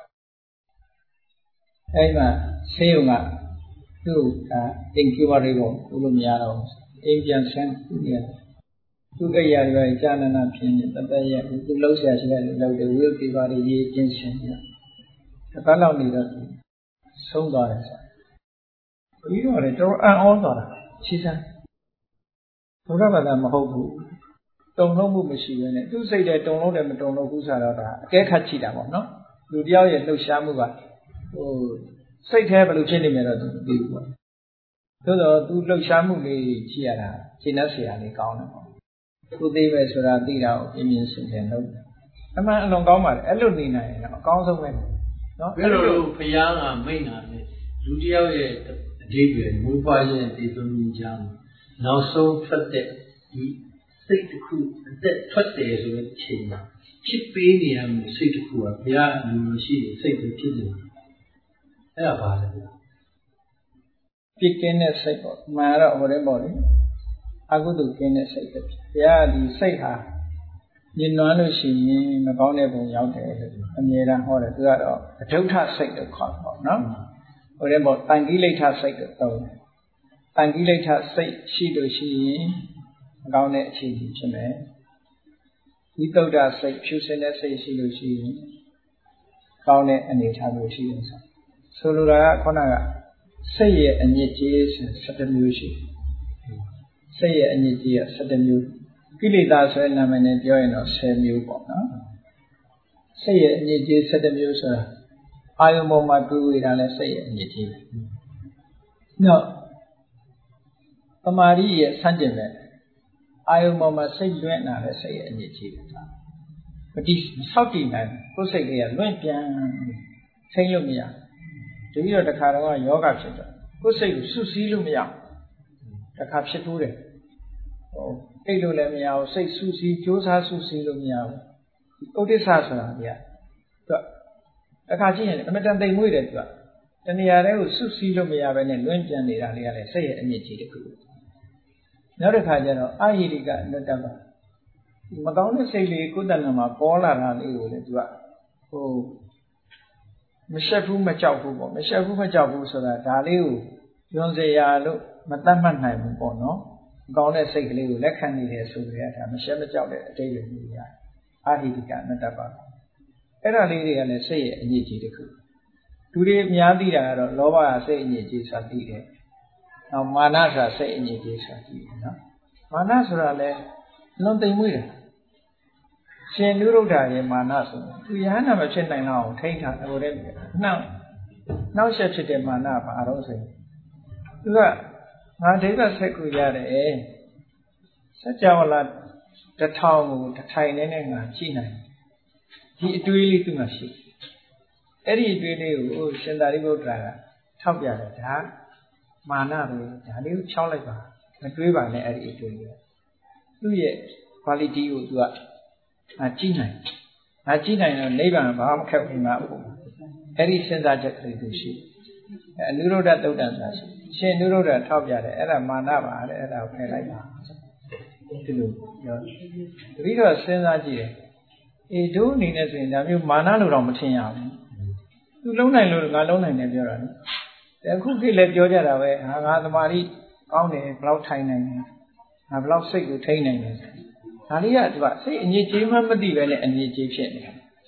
အဲ့မှာဆေးရုံကသူ့ကအင်ကျူဘာတွေပေါ့ဘုလို့မရတော့အိမ်ပြန်ဆန်းသူ့ရဲ့သူ့ကရရွယ်ကြာနာနာဖြစ်နေတသက်ရဲ့သူလှုပ်ရှားရှိတဲ့လှုပ်တယ်ဝိပ္ပိပါတွေရေးပြင်ဆင်ပြီးတော့ဘာလို့နေတော့ဆုံးသွားတယ်ဆိုပြီးတော့လေတော်အံ့ဩသွားတာရှင်းစမ်းဘုရားဘာသာမဟုတ်ဘူးတုံလုံးမှုမရှိဘဲနဲ့သူ့စိတ်ထဲတုံလုံးတယ်မတုံလုံးဘူးဆိုတော့ဒါအကဲခတ်ကြည့်တာပေါ့နော်လူတယောက်ရဲ့လှုပ်ရှားမှုကဟိုစိတ်ထဲဘယ်လိုဖြစ်နေမြဲတော့သူမသိဘူးပေါ့သို့တော့သူလှုပ်ရှားမှုလေးကြည့်ရတာရှင်းတဲ့ဆရာလေးကောင်းတယ်ပေါ့ကိုသိပဲဆိုတာသိတာကိုပြင်းပြင်းစင်စင်လုပ်တယ်အမှန်အလွန်ကောင်းပါတယ်အဲ့လိုနေနိုင်ရင်တော့အကောင်းဆုံးပဲနော်အဲ့လိုဘုရားကမိန့်တာလေလူတယောက်ရဲ့အဓိပ္ပာယ်မူပွားခြင်းဒီသုံးမျိုးကြားနောက်ဆုံးထွက်တဲ့ဒီစိတ်တစ်ခုအသက်ထွက်တယ်ဆိုတဲ့အချိန်မှာဖြစ်ပေးနေရမှုစိတ်တစ်ခုကဘုရားအလိုရှိတဲ့စိတ်ပဲဖြစ်နေတယ်အဲ့ဒါပါလေဗျာပြစ်ကင်းတဲ့စိတ်ပေါ့မှန်တော့ဟိုတဲ့ပေါ့လေအကုသိုလ်ကင်းတဲ့စိတ်ပဲဘုရားဒီစိတ်ဟာညင်နွမ်းလို့ရှိရင်မကောင်းတဲ့ပုံရောက်တယ်လို့အမြဲတမ်းဟောတယ်သူကတော့အဒုဋ္ဌစိတ်လို့ခေါ်ပေါ့နော်ဟိုတဲ့ပေါ့တန်ကိလေသာစိတ်လို့သုံးတယ်တန်ကိလေသာစိတ်ရှိလို့ရှိရင်မကောင်းတဲ့အခြေအနေဖြစ်မယ်ဝိတုဒ္ဓစိတ်ဖြူစင်တဲ့စိတ်ရှိလို့ရှိရင်ကောင်းတဲ့အနေအထားမျိုးရှိတယ်ဆိုဆိုလိုတာကခုနကစိတ်ရဲ့အညစ်အကြေး၁၁မျိုးရှိစိတ်ရဲ့အညစ်အကြေးက၁၁မျိုးကိလေသာဆိုတဲ့နာမည်နဲ့ပြောရင်တော့၁၀မျိုးပေါ့နော်စိတ်ရဲ့အညစ်အကြေး၁၁မျိုးဆိုတာအာယုံပေါ်မှာတွေ့ဝေတာလဲစိတ်ရဲ့အညစ်အကြေးပဲနောက်သမာဓိရဲ့ဆန့်ကျင်ဘက်အာယုံပေါ်မှာစိတ်လွင့်တာလဲစိတ်ရဲ့အညစ်အကြေးပဲမတိဆောက်တည်နိုင်ကိုယ်စိတ်လေးကလွင့်ပြန်ထိန်းလို့မရတတိယတစ်ခါတော့ယောဂဖြစ်တော့ကိုယ်စိတ်ကိုစုစည်းလို့မရတစ်ခါဖြစ်ထိုးတယ်ဟိုအိတ်လို့လည်းမရဘူးစိတ်စုစည်းကြိုးစားစုစည်းလို့မရဘူးဥဒိစ္စဆိုတာကသူကတစ်ခါကြည့်ရင်အမတန်သိမ်မွေ့တယ်သူကတဏှာတွေကိုစုစည်းလို့မရဘဲနဲ့လွင့်ပြန်နေတာလေးကလည်းစိတ်ရဲ့အမြင့်ကြီးတစ်ခုနောက်တစ်ခါကျတော့အာဟိရိကအနတ္တပါမကောင်းတဲ့စိတ်လေးကိုယ်တဏ္ဍာမှာပေါ်လာတာလေးကိုလည်းသူကဟိုမရှက်ဘူးမကြောက်ဘူးပေါ့မရှက်ဘူးမကြောက်ဘူးဆိုတာဒါလေးကိုညွန်စရာလို့မတတ်မှတ်နိုင်ဘူးပေါ့နော်မကောင်းတဲ့စိတ်ကလေးကိုလက်ခံနေတယ်ဆိုကြတာမရှက်မကြောက်တဲ့အတိတ်တွေမျိုးရတယ်အာဟိရိကအနတ္တပါအဲ့ဒါလေးတွေကလည်းစိတ်ရဲ့အညစ်အကြေးတစ်ခုလူတွေအများသိတာကတော့လောဘကစိတ်အညစ်အကြေးဆိုတာသိတယ်နောက်မာနဆိုတာစိတ်အညစ်အကြေးဆိုတာသိတယ်နော်မာနဆိုတာလည်းလွန်သိမ်မွေ့တယ်ရှင်နုရုဒ္ဓရဲ့မာနဆိုသူယဟန္တာမဖြစ်နိုင်တော့ထိန်းထားဟိုတဲ့နောက်နောက်ဆက်ဖြစ်တဲ့မာနဘာလို့ဆိုရင်သူကငါဒိဋ္ဌဆက်ကိုရတယ်စัจ java လာတစ်ထောင်ကိုတစ်ထိုင်နဲ့နဲ့ငါကြည့်နိုင်ဒီအတွေးလေးသူမှရှိအဲ့ဒီအတွေးလေးကိုရှင်သာရိပုတ္တရာကထောက်ပြတယ်ဒါမာနပဲဒါလေးကိုဖြောင်းလိုက်ပါမတွေးပါနဲ့အဲ့ဒီအတွေးလေးသူ့ရဲ့ quality ကိုသူကငါကြည့်နိုင်ငါကြည့်နိုင်တော့နိဗ္ဗာန်ဘာမှခက်ဘူးငါဟုတ်အဲ့ဒီစဉ်းစားချက်ကလေးသူရှိအနုရုဒ္ဓသုတ်တံဆိုတာရှိရှင်အနုရုဒ္ဓထောက်ပြတယ်အဲ့ဒါမာနပါတဲ့အဲ့ဒါကိုဖယ်လိုက်ပါဒီလိုပြောတတိတော့စဉ်းစားကြည့်တယ်အေးတို့အနေနဲ့ဆိုရင်ဒါမျိုးမာနလို့တော့မထင်ရဘူးသူလုံးနိုင်လို့ငါလုံးနိုင်တယ်ပြောတာလေဒါအခုခေတ်လည်းပြောကြတာပဲဟာငါသမာဓိကောင်းတယ်ဘယ်လောက်ထိုင်နိုင်တယ်ငါဘယ်လောက်စိတ်ကိုထိန်းနိုင်တယ်ဒါလေးကသူကစိတ်အညစ်အကြေးမှမသိပဲနဲ့အညစ်အကြေးဖြစ်နေတာ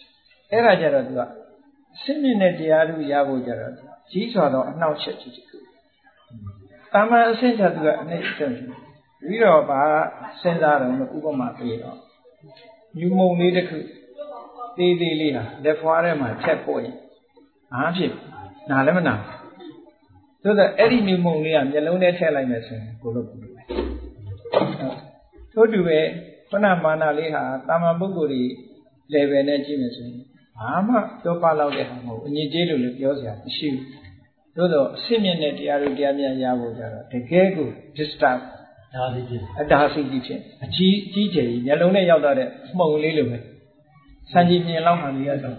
အဲ့ဒါကြတော့သူကစိတ်နဲ့တရားလူရဖို့ကြတော့ကြီးစွာသောအနှောက်အယှက်ကြီးတစ်ခုတာမန်အဆင့်ချက်သူကအနှိမ့်အဆက်ပြီးတော့ဗာစဉ်းစားတော့ဥပမာပေးတော့မြူမုံလေးတစ်ခုသေးသေးလေးဟာလက်ဖွားထဲမှာချက်ပို့ရင်အားဖြစ်နာလည်းမနာသို့သောအဲ့ဒီမြူမုံလေးကမျက်လုံးထဲထည့်လိုက်မယ်ဆိုရင်ကိုလို့ပြောတယ်ထို့တူပဲခဏမာနာလေးဟာတာမန်ပုဂ္ဂိုလ်တွေ level နဲ့ကြည့်မယ်ဆိုရင်ဘာမှပြောပါလောက်တဲ့ဟာမဟုတ်အငြင်းကျေးလို့လည်းပြောစရာမရှိဘူးသို့သောအစစ်မြင့်တဲ့တရားတို့တရားများရဖို့ကြတော့တကယ်ကို disturb ဒါလေးဖြစ်အတားအဆီးကြီးဖြစ်အကြီးအကြီးကျယ်ကြီးမျက်လုံးနဲ့ရောက်တဲ့မှုံလေးလိုပဲစံကြီးမြင်လောက်မှနေရတော့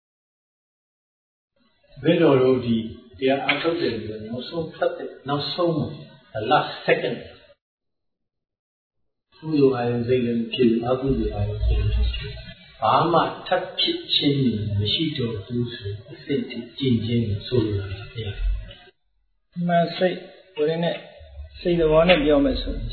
ဘယ်လိုလုပ်ဒီတရားအထုတ်တယ်လို့နောက်ဆုံးဖတ်တဲ့နောက်ဆုံး the last second သူ့လိုအရင်စိတ်လည်းဖြစ်ဘူးအခုလိုအရင်စိတ်လည်းဖြစ်ဘာမှထပ်ဖြစ်ခြင်းမရှိတော့ဘူးဆိုအစစ်တည်ကျင့်ခြင်းကိုဆိုလိုတာတရားမှန်စိတ်ကိုယ်နဲ့စိတ်တော်နဲ့ပြောမယ်ဆိုရင်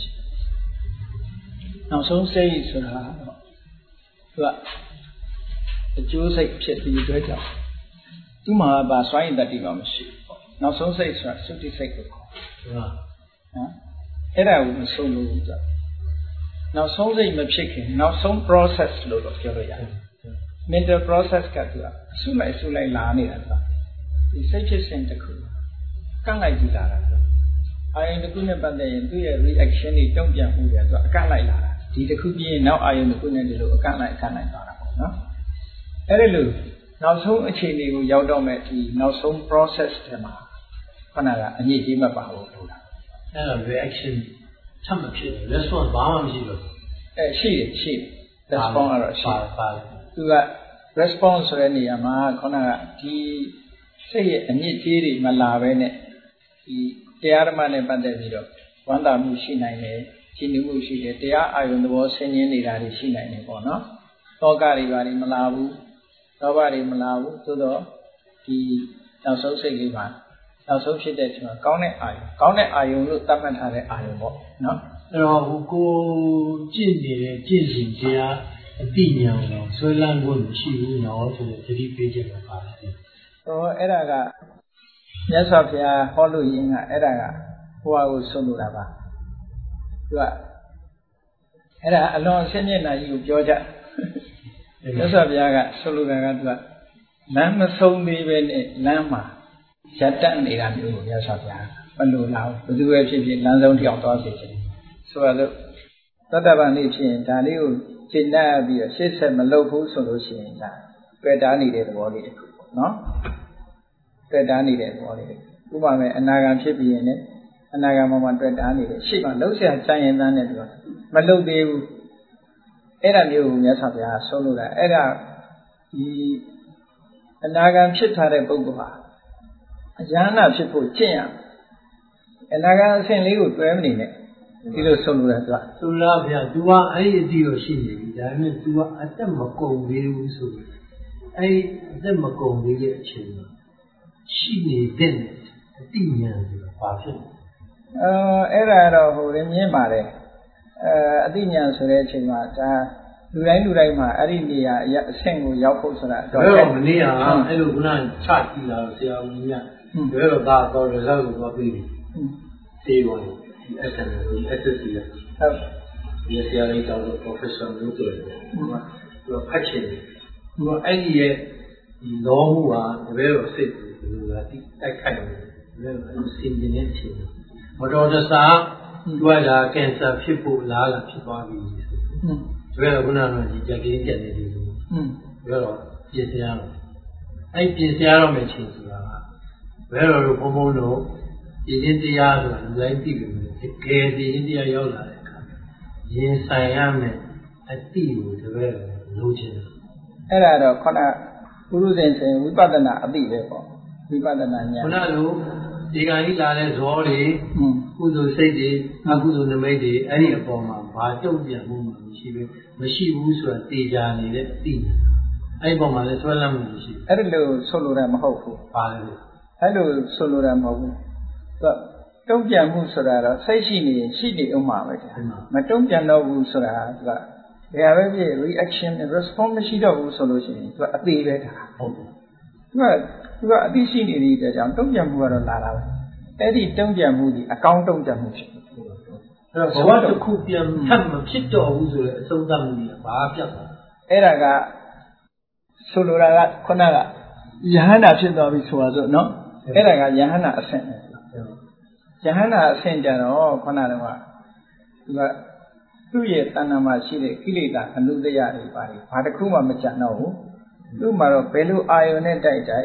နောက်ဆုံးစိတ်ဆိုတာတော့သူကအကျိုးစိတ်ဖြစ်ပြီးတွေ့ကြသူ့မှာပါစွမ်းရည်တတိမှမရှိဘူးပေါ့နောက်ဆုံးစိတ်ဆိုတာသုတိစိတ်ကိုခေါ်ဟုတ်လားနော်အဲ့ဒါကိုမဆုံးလို့ကြနောက်ဆုံးစိတ်မဖြစ်ခင်နောက်ဆုံး process လို့တော့ပြောလို့ရတယ် mental process ကသူကအဆုလိုက်ဆုလိုက်လာနေတာသူကဒီစိတ်ဖြစ်စဉ်တစ်ခုကန့်လိုက်ကြည့်လာတာသူအာယုန်တစ်ခုနဲ့ပတ်သက်ရင်သူ့ရဲ့ reaction တွေတုံ့ပြန်မှုတွေသူကအကန့်လိုက်လာတာဒီတစ်ခုပြီးရင်နောက်အာယုန်တစ်ခုနဲ့ဒီလိုအကန့်လိုက်အကန့်လိုက်သွားတာပေါ့နော်အဲ့ဒါလို့နောက်ဆုံးအခြေအနေကိုရောက်တော့မဲ့ဒီနောက်ဆုံး process တွေမှာခဏကအညစ်အကြေးမပါဘူးလို့လားအဲ့ဒါ reaction ချမ်းမဖြစ်ဘူး response ဘာမှမရှိဘူးအဲရှိတယ်ရှိတယ် response ကတော့ရှိပါတယ်သူက response ဆိုတဲ့နေရာမှာခဏကဒီစိတ်ရဲ့အညစ်အကြေးတွေမလာဘဲနဲ့ဒီတရားဓမ္မနဲ့ပတ်သက်ပြီးတော့ဝမ်းသာမှုရှိနိုင်တယ်ကြည်နူးမှုရှိတယ်တရားအာယုန်သဘောဆင်းရဲနေတာတွေရှိနိုင်တယ်ပေါ့နော်တောကတွေဘာတွေမလာဘူးလောဘတွေမလာဘူးသို့တော့ဒီနောက်ဆုံးစိတ်လေးပါနောက်ဆုံးဖြစ်တဲ့ချိန်မှာကောင်းတဲ့အာယုန်ကောင်းတဲ့အာယုန်လို့သတ်မှတ်ထားတဲ့အာယုန်ပေါ့နော်အဲ့တော့ဟိုကိုကြင့်နေတဲ့ကြင့်စဉ်တရားအတိညာတော့ဆွဲလန်းဖို့မရှိဘူးနော်ဆိုတဲ့သတိပေးချက်ပါပါတယ်ဟောအဲ့ဒါကမြတ်စွာဘုရားဟောလို့ရင်းကအဲ့ဒါကဟိုဟာကိုဆုံးလို့တာပါသူကအဲ့ဒါအလွန်အဆင်းမျက်နှာကြီးကိုပြောကြမြတ်စွာဘုရားကဆုံးလို့တာကသူကလမ်းမဆုံးသေးပဲနဲ့လမ်းမှာရတတ်နေတာမျိုးကိုမြတ်စွာဘုရားမလိုလားဘယ်သူပဲဖြစ်ဖြစ်လမ်းဆုံးတစ်ယောက်သွားစေချင်ဆိုတော့သတ္တဗံလေးဖြစ်ရင်ဒါလေးကိုရှင်းတတ်ပြီးတော့ရှေ့ဆက်မလုပ်ဘူးဆိုလို့ရှိရင်ဒါတွေ့တာနေတဲ့သဘောလေးတစ်ခုပေါ့နော်တွေ့တာနေတဲ့သဘောလေးဥပမာအနာဂံဖြစ်ပြီးရင်လည်းအနာဂံမှာတွေ့တာနေတယ်ရှေ့မှာလှုပ်ရှားကြံရင်တန်းတဲ့သူကမလှုပ်သေးဘူးအဲ့ဒါမျိုးကိုမြတ်စွာဘုရားဆုံးလို့တာအဲ့ဒါဒီအနာဂံဖြစ်ထားတဲ့ပုဂ္ဂိုလ်ဟာအယန္နာဖြစ်ဖို့ကျင့်ရအနာဂံအဆင့်လေးကိုတွဲမနေနဲ့ဒီလိုဆုံးလို့တာသူကသူလားဗျာ तू ကအဲ့ဒီအတိတော့ရှိနေပြီဒါပေမဲ့ तू ကအသက်မကုန်သေးဘူးဆိုပြီးအဲ့ဒီအသက်မကုန်သေးတဲ့အချိန်မှာရှိနေတဲ့အတိညာဆိုတာဘာဖြစ်လဲအဲအဲ့ဒါတော့ဟိုရင်းမြင်ပါတယ်အဲအတိညာဆိုတဲ့အချိန်မှာဒါလူတိုင်းလူတိုင်းမှာအဲ့ဒီနေရာအဆင့်ကိုရောက်ဖို့ဆိုတာတော့ဘယ်တော့မနေရအောင်အဲ့လိုခုနချကြည့်လာတော့ဆရာဦးကြီးကဘယ်တော့သားတော့ result ကိုသွားပြီးပြီသေပါဘူးဒီ S N L ဒီ S S C ကဟုတ်ဒီဆရာလေးတောင်းတော့ professor လို့ပြောတယ်သူကသူကဖတ်ချင်တယ်သူကအဲ့ဒီရဲ့ဒီလောမှုဟာဘယ်တော့စိတ်ကိုဘယ်လိုလဲတိုက်ခိုက်တယ်ဘယ်လိုစင်ကျင်တဲ့အချိန်မတော်တဆသူကဒါကင်ဆာဖြစ်ဖို့လားလားဖြစ်သွားပြီဆိုတော့ခုနကဒီကြက်ကင်းကြက်နေတယ်လို့ဘယ်တော့ပြင်ဆင်ရအောင်အဲ့ပြင်ဆင်ရတော့မယ့်ချိန်ဆိုတာကဘယ်တော့ဘုံဘုံတို့ဒီရင်တရားဆိုတာလူတိုင်းသိပြီတကယ်ဒီရင်တရားရောက်လာတဲ့အခါရင်ဆိုင်ရမယ်အတိကိုတပည့်လိုချင်တယ်အဲ့ဒါတော့ခုနပုရုဇဉ်ဆိုရင်ဝိပဿနာအတိပဲပေါ့ဝိပဿနာဉာဏ်ခုနလိုဒီကံကြီးလာတဲ့ဇောတွေကုသိုလ်စိတ်တွေအကုသိုလ်နမိတ်တွေအဲ့ဒီအပေါ်မှာဘာတုံ့ပြန်မှုမှမရှိဘူးမရှိဘူးဆိုတာတေချာနေတဲ့အတိအဲ့ဒီပေါ်မှာလည်းဆွဲလမ်းမှုမရှိဘူးအဲ့ဒီလိုဆိုလိုတာမဟုတ်ဘူးဘာလဲအဲ့လိုဆိုလိုတာမဟုတ်ဘူးသူတုံ့ပြန်မှုဆိုတာတော့စိတ်ရှိနေရင်ရှိနေဥမှာပဲမတုံ့ပြန်တော့ဘူးဆိုတာကဘယ်ပဲဖြစ် reaction နဲ့ response မရှိတော့ဘူးဆိုလို့ရှိရင်သူကအသေးပဲတာဟုတ်တယ်သူကသူကအသိရှိနေတဲ့ကြောင့်တုံ့ပြန်မှုကတော့လာတာပဲအဲ့ဒီတုံ့ပြန်မှုဒီအကောင်းတုံ့ပြန်မှုဖြစ်တယ်အဲ့တော့ဘဝတစ်ခုပြန်ထပ်မဖြစ်တော့ဘူးဆိုတဲ့အဆုံးသတ်မှုကြီးဘာပြတ်သွားအဲ့ဒါကဆိုလိုတာကခုနကယဟန္တာဖြစ်သွားပြီဆိုတာဆိုနော်အဲ့ဒါကယဟန္တာအဆင့်ပဲယဟန္တာအဆင့်ကြတော့ခုနကတော့သူကသူ့ရဲ့တဏ္ဍာမှာရှိတဲ့ကိလေသာအနုတ္တရတွေပါတယ်ဘာတစ်ခုမှမကြံတော့ဘူးသူ့မှာတော့ဘယ်လိုအာယုန်နဲ့တိုက်တိုက်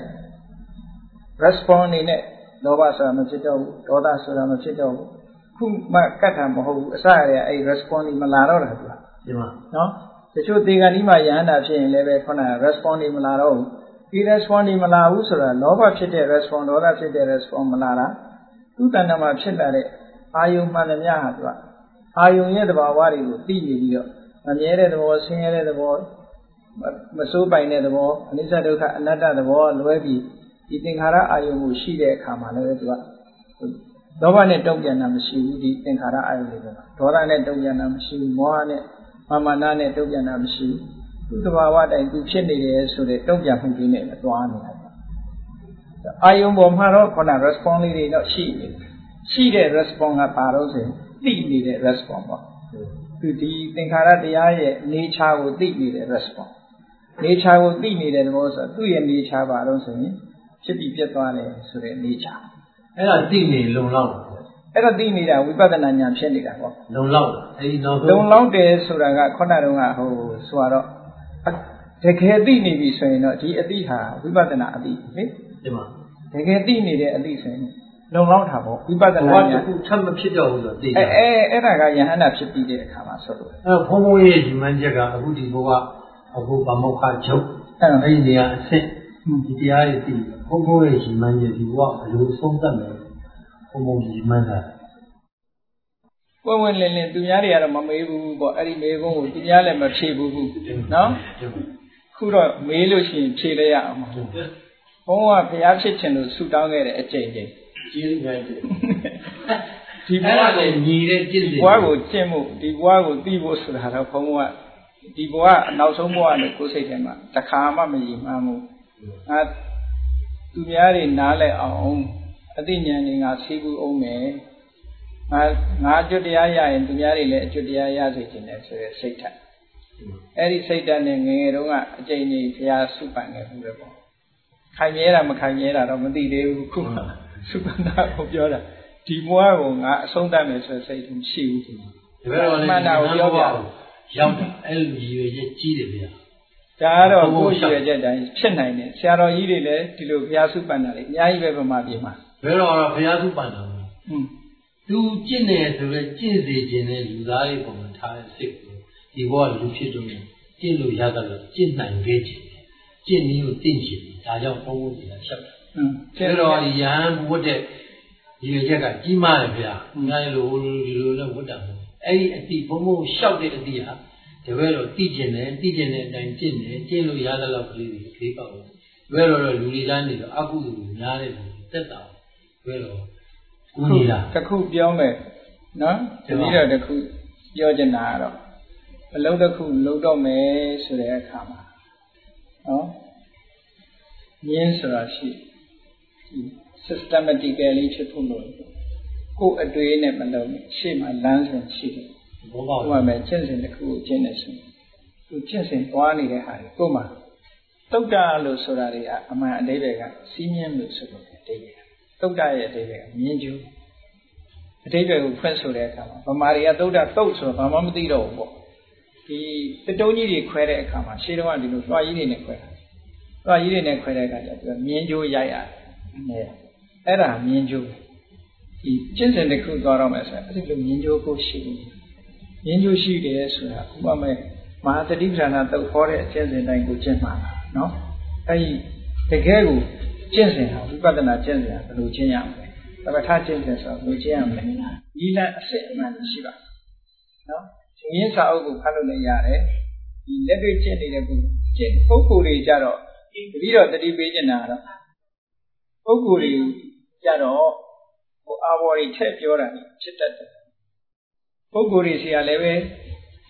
response နေနဲ့လောဘဆိုတာမဖြစ်တော့ဘူးဒေါသဆိုတာမဖြစ်တော့ဘူးခုမှကတ်တာမဟုတ်ဘူးအစရအဲ့ response မလာတော့တာသူကဒီမှာနော်တချို့သေကံဒီမှာယဟန္တာဖြစ်ရင်လည်းပဲခုနက response မလာတော့ဘူးဒီ response မလာဘူးဆိုတာလောဘဖြစ်တဲ့ response ဒေါသဖြစ်တဲ့ response မလာတာသူ့တဏ္ဍာမှာဖြစ်လာတဲ့အာယုန်မှန်သမျှဟာသူကအာယုန်ရဲ့သဘာဝတွေကိုသိနေပြီးတော့မမြဲတဲ့သဘောဆင်းရဲတဲ့သဘောမစိုးပိုင်တဲ့သဘောအနိစ္စဒုက္ခအနတ္တသဘောလွဲပြီးဒီသင်္ခါရအာယုန်ကိုရှိတဲ့အခါမှာလည်းသူကလောဘနဲ့တုံ့ပြန်တာမရှိဘူးဒီသင်္ခါရအာယုန်တွေကဒေါသနဲ့တုံ့ပြန်တာမရှိဘူးမောဟနဲ့မာမနာနဲ့တုံ့ပြန်တာမရှိဘူးသူ့သဘာဝတိုင်းသူဖြစ်နေတယ်ဆိုတဲ့တုံ့ပြန်မှုတွေနဲ့သွားနေတာအာယုန်ပေါ်မှာတော့ခုန response လေးတွေတော့ရှိနေရှိတဲ့ response ကပါတော့ဆိုသိနေတဲ့ response ပေါ့သူဒီသင်္ခါရတရားရဲ့ nature ကိုသိနေတဲ့ response nature ကိုသိနေတဲ့သဘောဆိုသူ့ရဲ့ nature ပါတော့ဆိုရင်ဖြစ်ပြီးပြတ်သွားတယ်ဆိုတဲ့ nature အဲ့ဒါသိနေလုံလောက်အဲ့ဒါသိနေတာဝိပဿနာဉာဏ်ဖြစ်နေတာပေါ့လုံလောက်အဲ့ဒီတော့လုံလောက်တယ်ဆိုတာကခုနတုန်းကဟိုဆိုတော့တကယ်သိနေပြီဆိုရင်တော့ဒီအသိဟာဝိပဿနာအသိလေဒီမှာတကယ်သိနေတဲ့အသိဆိုရင်လုံလောက်တာပေါ့ဝိပဿနာဉာဏ်တစ်ခုထပ်မဖြစ်တော့ဘူးဆိုတော့သိတယ်အဲအဲ့ဒါကယဟန္တာဖြစ်ပြီးတဲ့အခါမှာဆိုလို့အဲဘုံဘုံရဲ့ဒီမှန်ချက်ကအခုဒီဘုရားအခုဗမောက္ခချုပ်အဲ့ဒီနေရာအစ်စ်ဒီတရားတွေသိဘုံဘုံရဲ့ဒီမှန်ချက်ဒီဘုရားဘယ်လိုဆုံးသက်လဲဘုံဘုံဒီမှန်တာဝဝင်လင်းလင်းသူများတွေကတော့မမေးဘူးပေါ့အဲ့ဒီမေးခွန်းကိုသူများလည်းမဖြေဘူးနော်ခုတော့မေးလို့ရှိရင်ဖြေလိုက်ရအောင်ဘုံကဘုရားဖြစ်ခြင်းလို့ဆုတောင်းခဲ့တဲ့အကျင့်ချင်းကျေးဇူးများတယ်ဒီဘဝကိုညီတဲ့ကျင့်စဉ်ဒီဘဝကိုကျင့်မှုဒီဘဝကိုသိဖို့ဆိုတာတော့ဘုံကဒီဘဝအနောက်ဆုံးဘဝနဲ့ကိုယ်စိတ်ထဲမှာတခါမှမရည်မှန်းဘူးငါသူများတွေနားလဲအောင်အသိဉာဏ်တွေငါသိဘူးအောင်မယ်ငါငါအကျွတ်တရားရရင်သူများတွေလည်းအကျွတ်တရားရစေခြင်းနဲ့ဆိုရယ်စိတ်ဓာတ်အဲ့ဒီစိတ်ဓာတ်နဲ့ငယ်ငယ်တုန်းကအကျဉ်းကြီးဘုရားစုပန်ခဲ့ဘူးလေပေါ့ခိုင်မြဲတာမခိုင်မြဲတာတော့မသိသေးဘူးခုမှစုပန်တာကိုပြောတာဒီဘဝကိုငါအဆုံးသတ်မယ်ဆိုစိတ်မရှိဘူးဒီဘက်တော့လည်းမှန်တာကိုပြောပြရောက်တာအဲ့လိုရည်ရွယ်ချက်ကြီးတယ်ဗျာဒါကတော့ကိုယ်ရည်ရွယ်ချက်တိုင်းဖြစ်နိုင်တယ်ဆရာတော်ကြီးတွေလည်းဒီလိုဘုရားစုပန်တာလေအများကြီးပဲဗမာပြည်မှာဘယ်တော့တော့ဘုရားစုပန်တာလဲอืมသူကျင့်တယ်ဆိုတော့ကျင့်စေခြင်းနဲ့လူသားတွေပုံမှန်ထားတဲ့စိတ်ကိုဒီဘဝလူဖြစ်တော့ကျင့်လို့ရတာလို့ကျင့်နိုင်ခဲ့ခြင်းကျင့်နည်းကိုသိခြင်းဒါကြောင့်ဘုန်းဘုန်းကြီးကဆက်တယ်อืมကျတော့ဒီယဟန်ဝတ်တဲ့ဒီရချက်ကကြီးမားတယ်ဗျာငါလိုဒီလိုနဲ့ဝတ်တာအဲ့ဒီအတိဘုံဘုံလျှောက်တဲ့အတိဟာတပည့်တော်သိကျင်တယ်သိကျင်တဲ့အတိုင်းကျင့်တယ်ကျင့်လို့ရတဲ့လောက်ကလေးတွေခေးပေါက်တယ်တပည့်တော်တော့လူတွေသားနေတော့အကုသိုလ်များတဲ့လူတက်တာတပည့်တော်ကိုကြီးလားတစ်ခုပြောမယ်နော်တပည့်တော်တစ်ခုပြောချင်တာကတော့အလုံးတစ်ခုလုံးတော့မယ်ဆိုတဲ့အခါမှာနော်ရင်းဆိုတာရှိဒီ systematically ဖြစ်ဖို့လို့ကိုယ်အတွေ့နဲ့မလုံးရှေ့မှာလမ်းစဉ်ရှိတယ်ဘောပါဘုရားမဲ့ကျင့်စဉ်တစ်ခုကိုကျင့်နေရှင်သူကျင့်စဉ်သွားနေတဲ့ဟာကိုမှတုတ်တာလို့ဆိုတာတွေကအမှန်အတိတ်တွေကစီးမြင်လို့ဆိုလို့အတိတ်တွေတုတ်တာရဲ့အတိတ်တွေကမြင်ကျူးအတိတ်တွေကိုဖွင့်ဆိုတဲ့အခါမှာဗမာတွေကတုတ်တာတုတ်ဆိုတော့ဘာမှမသိတော့ဘူးပေါ့ဒီတတုံးကြီးတွေခွဲတဲ့အခါမှာရှေးတုန်းကဒီလိုလွှာကြီးတွေနဲ့ခွဲတာလွှာကြီးတွေနဲ့ခွဲတဲ့အခါကျတော့မြင်ကျူးရိုက်ရတယ်အဲ့ဒါမြင်ကျူးဒီကျင့်စဉ်တစ်ခုသွားတော့မယ်ဆိုရင်အဲ့ဒီလိုမြင်ကျိုးကိုရှိတယ်မြင်ကျိုးရှိတယ်ဆိုတာဥပမာမဟာတတိပဌာနာတုတ်ခေါ်တဲ့အကျင့်စဉ်တိုင်းကိုကျင့်မှာနော်အဲ့ဒီတကယ်ကိုကျင့်စဉ်ဟာဝိပဿနာကျင့်စဉ်ဟာဘယ်လိုကျင့်ရမလဲသဘောထားကျင့်စဉ်ဆိုတော့ဘယ်လိုကျင့်ရမလဲဒီလအစစ်အမှန်ရှိပါနော်ရှင်ရင်းစာအုပ်ကိုဖတ်လို့လည်းရတယ်ဒီလက်တွေ့ကျင့်နေတဲ့ပုကျင့်ပုဂ္ဂိုလ်တွေကြတော့တတိတော့တတိပေးနေတာတော့ပုဂ္ဂိုလ်တွေကြတော့ဟိုအာဘော်တွေထည့်ပြောတာဖြစ်တတ်တယ်ပုဂ္ဂိုလ်တွေစီကလည်းပဲဖြ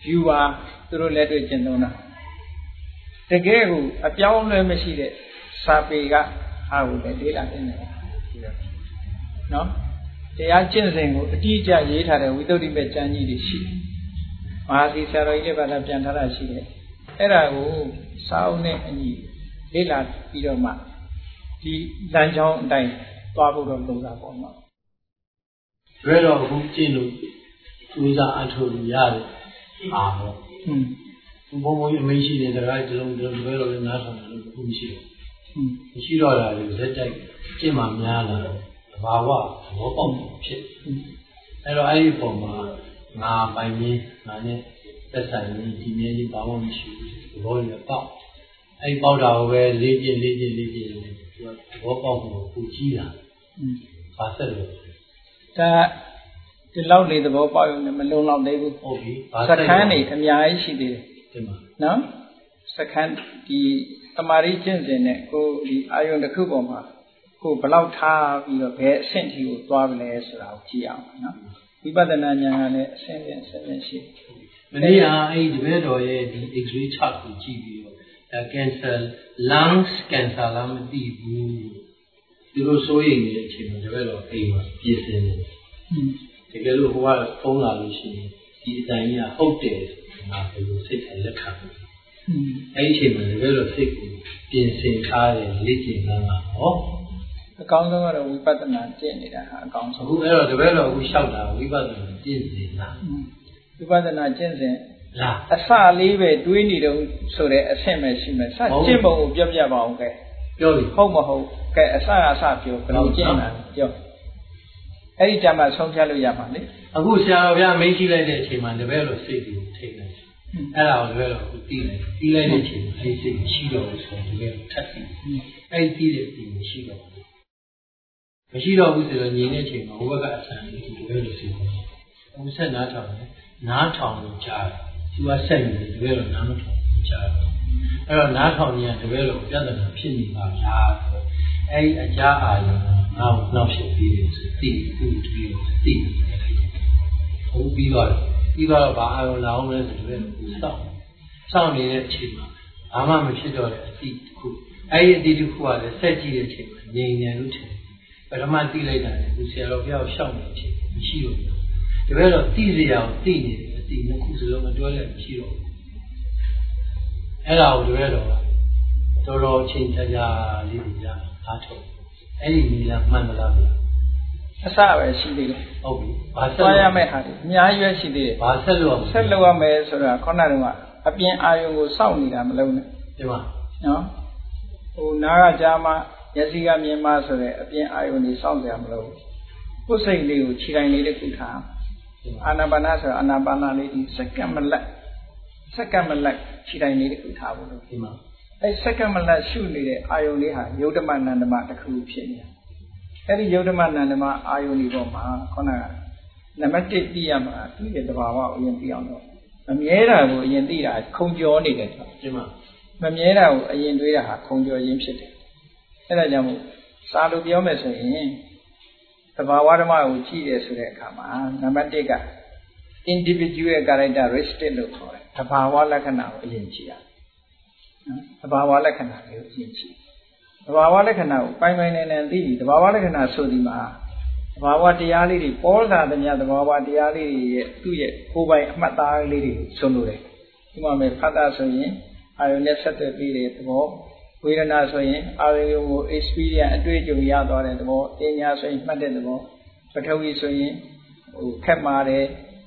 viewer သူတို့လက်တွေ့ကျင့်သုံးတာတကယ်ကိုအပြောင်းအလဲမရှိတဲ့စာပေကအားကိုလည်းလေ့လာသင်တယ်နော်တရားကျင့်စဉ်ကိုအတိအကျရေးထားတဲ့ဝိသုဒ္ဓိမဲ့ကျမ်းကြီးတွေရှိတယ်မဟာသီဆရာတော်ကြီးလည်းဗလာပြန်ထားတာရှိတယ်အဲ့ဒါကိုစာအုပ်နဲ့အညီလေ့လာပြီးတော့မှဒီလမ်းကြောင်းအတိုင်းသွားဖို့တော့လိုတာပေါ့နော်ဘယ်တော့အခုကျင့်လို့သူစားအထောက်လို့ရတယ်အားတော့อืมဘုံဘုံအမေးရှိတယ်တခါတလုံးတလုံးဘယ်တော့လဲနားထောင်တယ်လို့အခုမရှိဘူးอืมမရှိတော့တာလေဇက်တိုက်ကျင့်မှများလာတော့ဘာဝသဘောပေါက်ဖြစ်အဲ့တော့အဲ့ဒီပုံမှာငါပိုင်ရင်းငါနဲ့သက်ဆိုင်ရင်းဒီမြဲကြီးဘာမှမရှိဘူးသဘောရပေါက်အဲ့ဒီပေါက်တာကိုပဲလေးကျင့်လေးကျင့်လေးကျင့်လေးသူကသဘောပေါက်မှုကိုကြီးတာอืมဘာဆက်လို့ဒါဒီလောက်လေးသဘောပေါက်ရုံနဲ့မလုံလောက်သေးဘူးဟုတ်ပြီစခန်းနေအများကြီးရှိသေးတယ်တင်ပါနော်စခန်းဒီတမာရီကျင့်စဉ်နဲ့ကိုဒီအာယုန်တစ်ခုပေါ်မှာကိုဘလောက်ထားပြီးတော့ဘယ်အဆင့်ထိကိုသွားမလဲဆိုတာကိုကြည့်အောင်နော်ဝိပဿနာဉာဏ်ကလည်းအဆင့်ပြန်အဆင့်ပြန်ရှိမနေ့ကအဲ့ဒီတပည့်တော်ရဲ့ဒီ X-ray chart ကိုကြည့်ပြီးတော့ဒါ cancer lungs cancer လားမသိဘူးသူတို့စိုးရိမ်နေတဲ့အချိန်မှာတပည့်တော်အိမ်မှာပြင်ဆင်နေတယ်တကယ်လို့ဟိုကဖုန်းလာလို့ရှိရင်ဒီအတိုင်းကြီးကဟုတ်တယ်ငါဘယ်လိုစိတ်ထိုင်လက်ခံလဲအဲ့ဒီအချိန်မှာတကယ်လို့စိတ်ကိုပြင်ဆင်ထားတယ်လေ့ကျင့်တာဟောအကောင်းဆုံးကတော့ဝိပဿနာကျင့်နေတာဟာအကောင်းဆုံးအခုအဲ့တော့တပည့်တော်အခုလျှောက်တာဝိပဿနာကျင့်စဉ်လားဝိပဿနာကျင့်စဉ်လားအစလေးပဲတွေးနေတော့ဆိုတဲ့အဆင့်ပဲရှိမယ်စကျင့်ပုံကိုပြောပြပါအောင်ကဲပြောပြီဟုတ်မဟုတ်ကဲအစအစပြောဘယ်လိုကျင့်တာပြောအဲ့ဒီကြမှာဆုံးဖြတ်လို့ရပါလေအခုဆရာတော်ဘုရားမင်းရှိလိုက်တဲ့အချိန်မှာတပည့်တော်စိတ်ကိုထိတ်လိုက်အဲ့ဒါကိုတပည့်တော်ကိုတီးလိုက်တီးလိုက်တဲ့အချိန်မှာအဲ့ဒီစိတ်ရှိတော့လို့ဆိုရင်တပည့်တော်ထပ်ပြီးအဲ့ဒီတီးတဲ့အချိန်မရှိတော့မရှိတော့ဘူးဆိုတော့ညီနေချိန်မှာဟိုဘက်ကအဆန်လေးဒီလိုလိုစီပေါ့။အခုဆက်နားထောင်တယ်။နားထောင်လို့ကြားတယ်။သူကဆက်နေတယ်တပည့်တော်နားမထောင်ဘူးကြားတယ်။အဲ့တော့နားထောင်ရင်တပည့်တော်ပြဿနာဖြစ်နေပါလားဆိုတော့အဲ့ဒီအကြားအာရုံကငါ့ကိုနှောက်ရှက်ပြီးတယ်ဆိုသိသူ့တပည့်တော်သိတယ်။ဟုတ်ပြီးတော့ပြီးတော့ဘာအာရုံလာအောင်လဲဆိုတပည့်တော်ကိုစောင့်စောင့်နေတဲ့အချိန်မှာဘာမှမဖြစ်တော့တဲ့အသည့်တစ်ခုအဲ့ဒီအသည့်တစ်ခုကလည်းဆက်ကြည့်တဲ့အချိန်မှာငြိမ်နေလို့ထင်ပထမသိလိုက်တာလေဆရာတော်ဘုရားရှောက်နေတဲ့အချိန်မရှိတော့ဘူးတပည့်တော်သိစရာကိုသိနေတယ်အသိနှစ်ခုစလုံးမတွဲလည်းမရှိတော့ဘူးအဲ့ဒါကိုတပည့်တော်ကတော်တော်ချိန်ချာချာလေးပြရအားထုတ်အဲ့ဒီနီလာမှန်မလားဗျာအစပဲရှိသေးတယ်ဟုတ်ပြီဘာဆက်သွားရမယ့်ဟာတွေအများကြီးပဲရှိသေးတယ်ဘာဆက်လို့ဆက်လို့ရမယ်ဆိုတာခေါင်းကတော့အပြင်အာယုံကိုစောင့်နေတာမလုံးနဲ့ဒီမှာနော်ဟိုနားကကြားမှာမျက်စိကမြင်မှဆိုတဲ့အပြင်အာယုန်ကြီးစောင့်ကြမလို့ကိုယ်စိတ်လေးကိုခြေတိုင်းလေးတစ်ခုထားအာနာပါနဆိုအာနာပါနလေးဒီစက္ကန့်မလက်စက္ကန့်မလက်ခြေတိုင်းလေးတစ်ခုထားဖို့လို့ဒီမှာအဲစက္ကန့်မလက်ရှုနေတဲ့အာယုန်လေးဟာယုတ်တမနန္ဒမတစ်ခုဖြစ်နေတယ်အဲ့ဒီယုတ်တမနန္ဒမအာယုန်ဒီပေါ်မှာခေါင်းကနံပါတ်တစ်သိရမှာသူ့ရဲ့သဘာဝကိုအရင်သိအောင်တော့မမြဲတာကိုအရင်သိတာခုံကျော်နေတယ်ဒီမှာမမြဲတာကိုအရင်တွေးတာဟာခုံကျော်ရင်းဖြစ်တယ်အဲ့ဒါကြောင့်မို့စာလို့ပြောမယ်ဆိုရင်သဘာဝဓမ္မကိုကြည့်ရဆိုတဲ့အခါမှာနံပါတ်တစ်က individual characteristic လို့ခေါ်တယ်သဘာဝလက္ခဏာကိုအရင်ကြည့်ရနော်သဘာဝလက္ခဏာကိုအရင်ကြည့်သဘာဝလက္ခဏာကိုပိုင်ပိုင်နိုင်နိုင်သိပြီးသဘာဝလက္ခဏာဆိုဒီမှာသဘာဝတရားလေးတွေပေါ်လာတဲ့မြတ်သဘာဝတရားလေးတွေရဲ့သူ့ရဲ့ကိုယ်ပိုင်အမှတ်သားလေးတွေဆုံးလို့တယ်ဒီမှာမယ်ဖတ်တာဆိုရင်အာယုန်နဲ့ဆက်သွယ်ပြီးတဲ့သဘောဝေဒနာဆိုရင်အာရုံကို experience အတွေ့အကြုံရသွားတဲ့သဘောပညာဆိုရင်မှတ်တဲ့သဘောပထဝီဆိုရင်ဟိုခက်မာတဲ့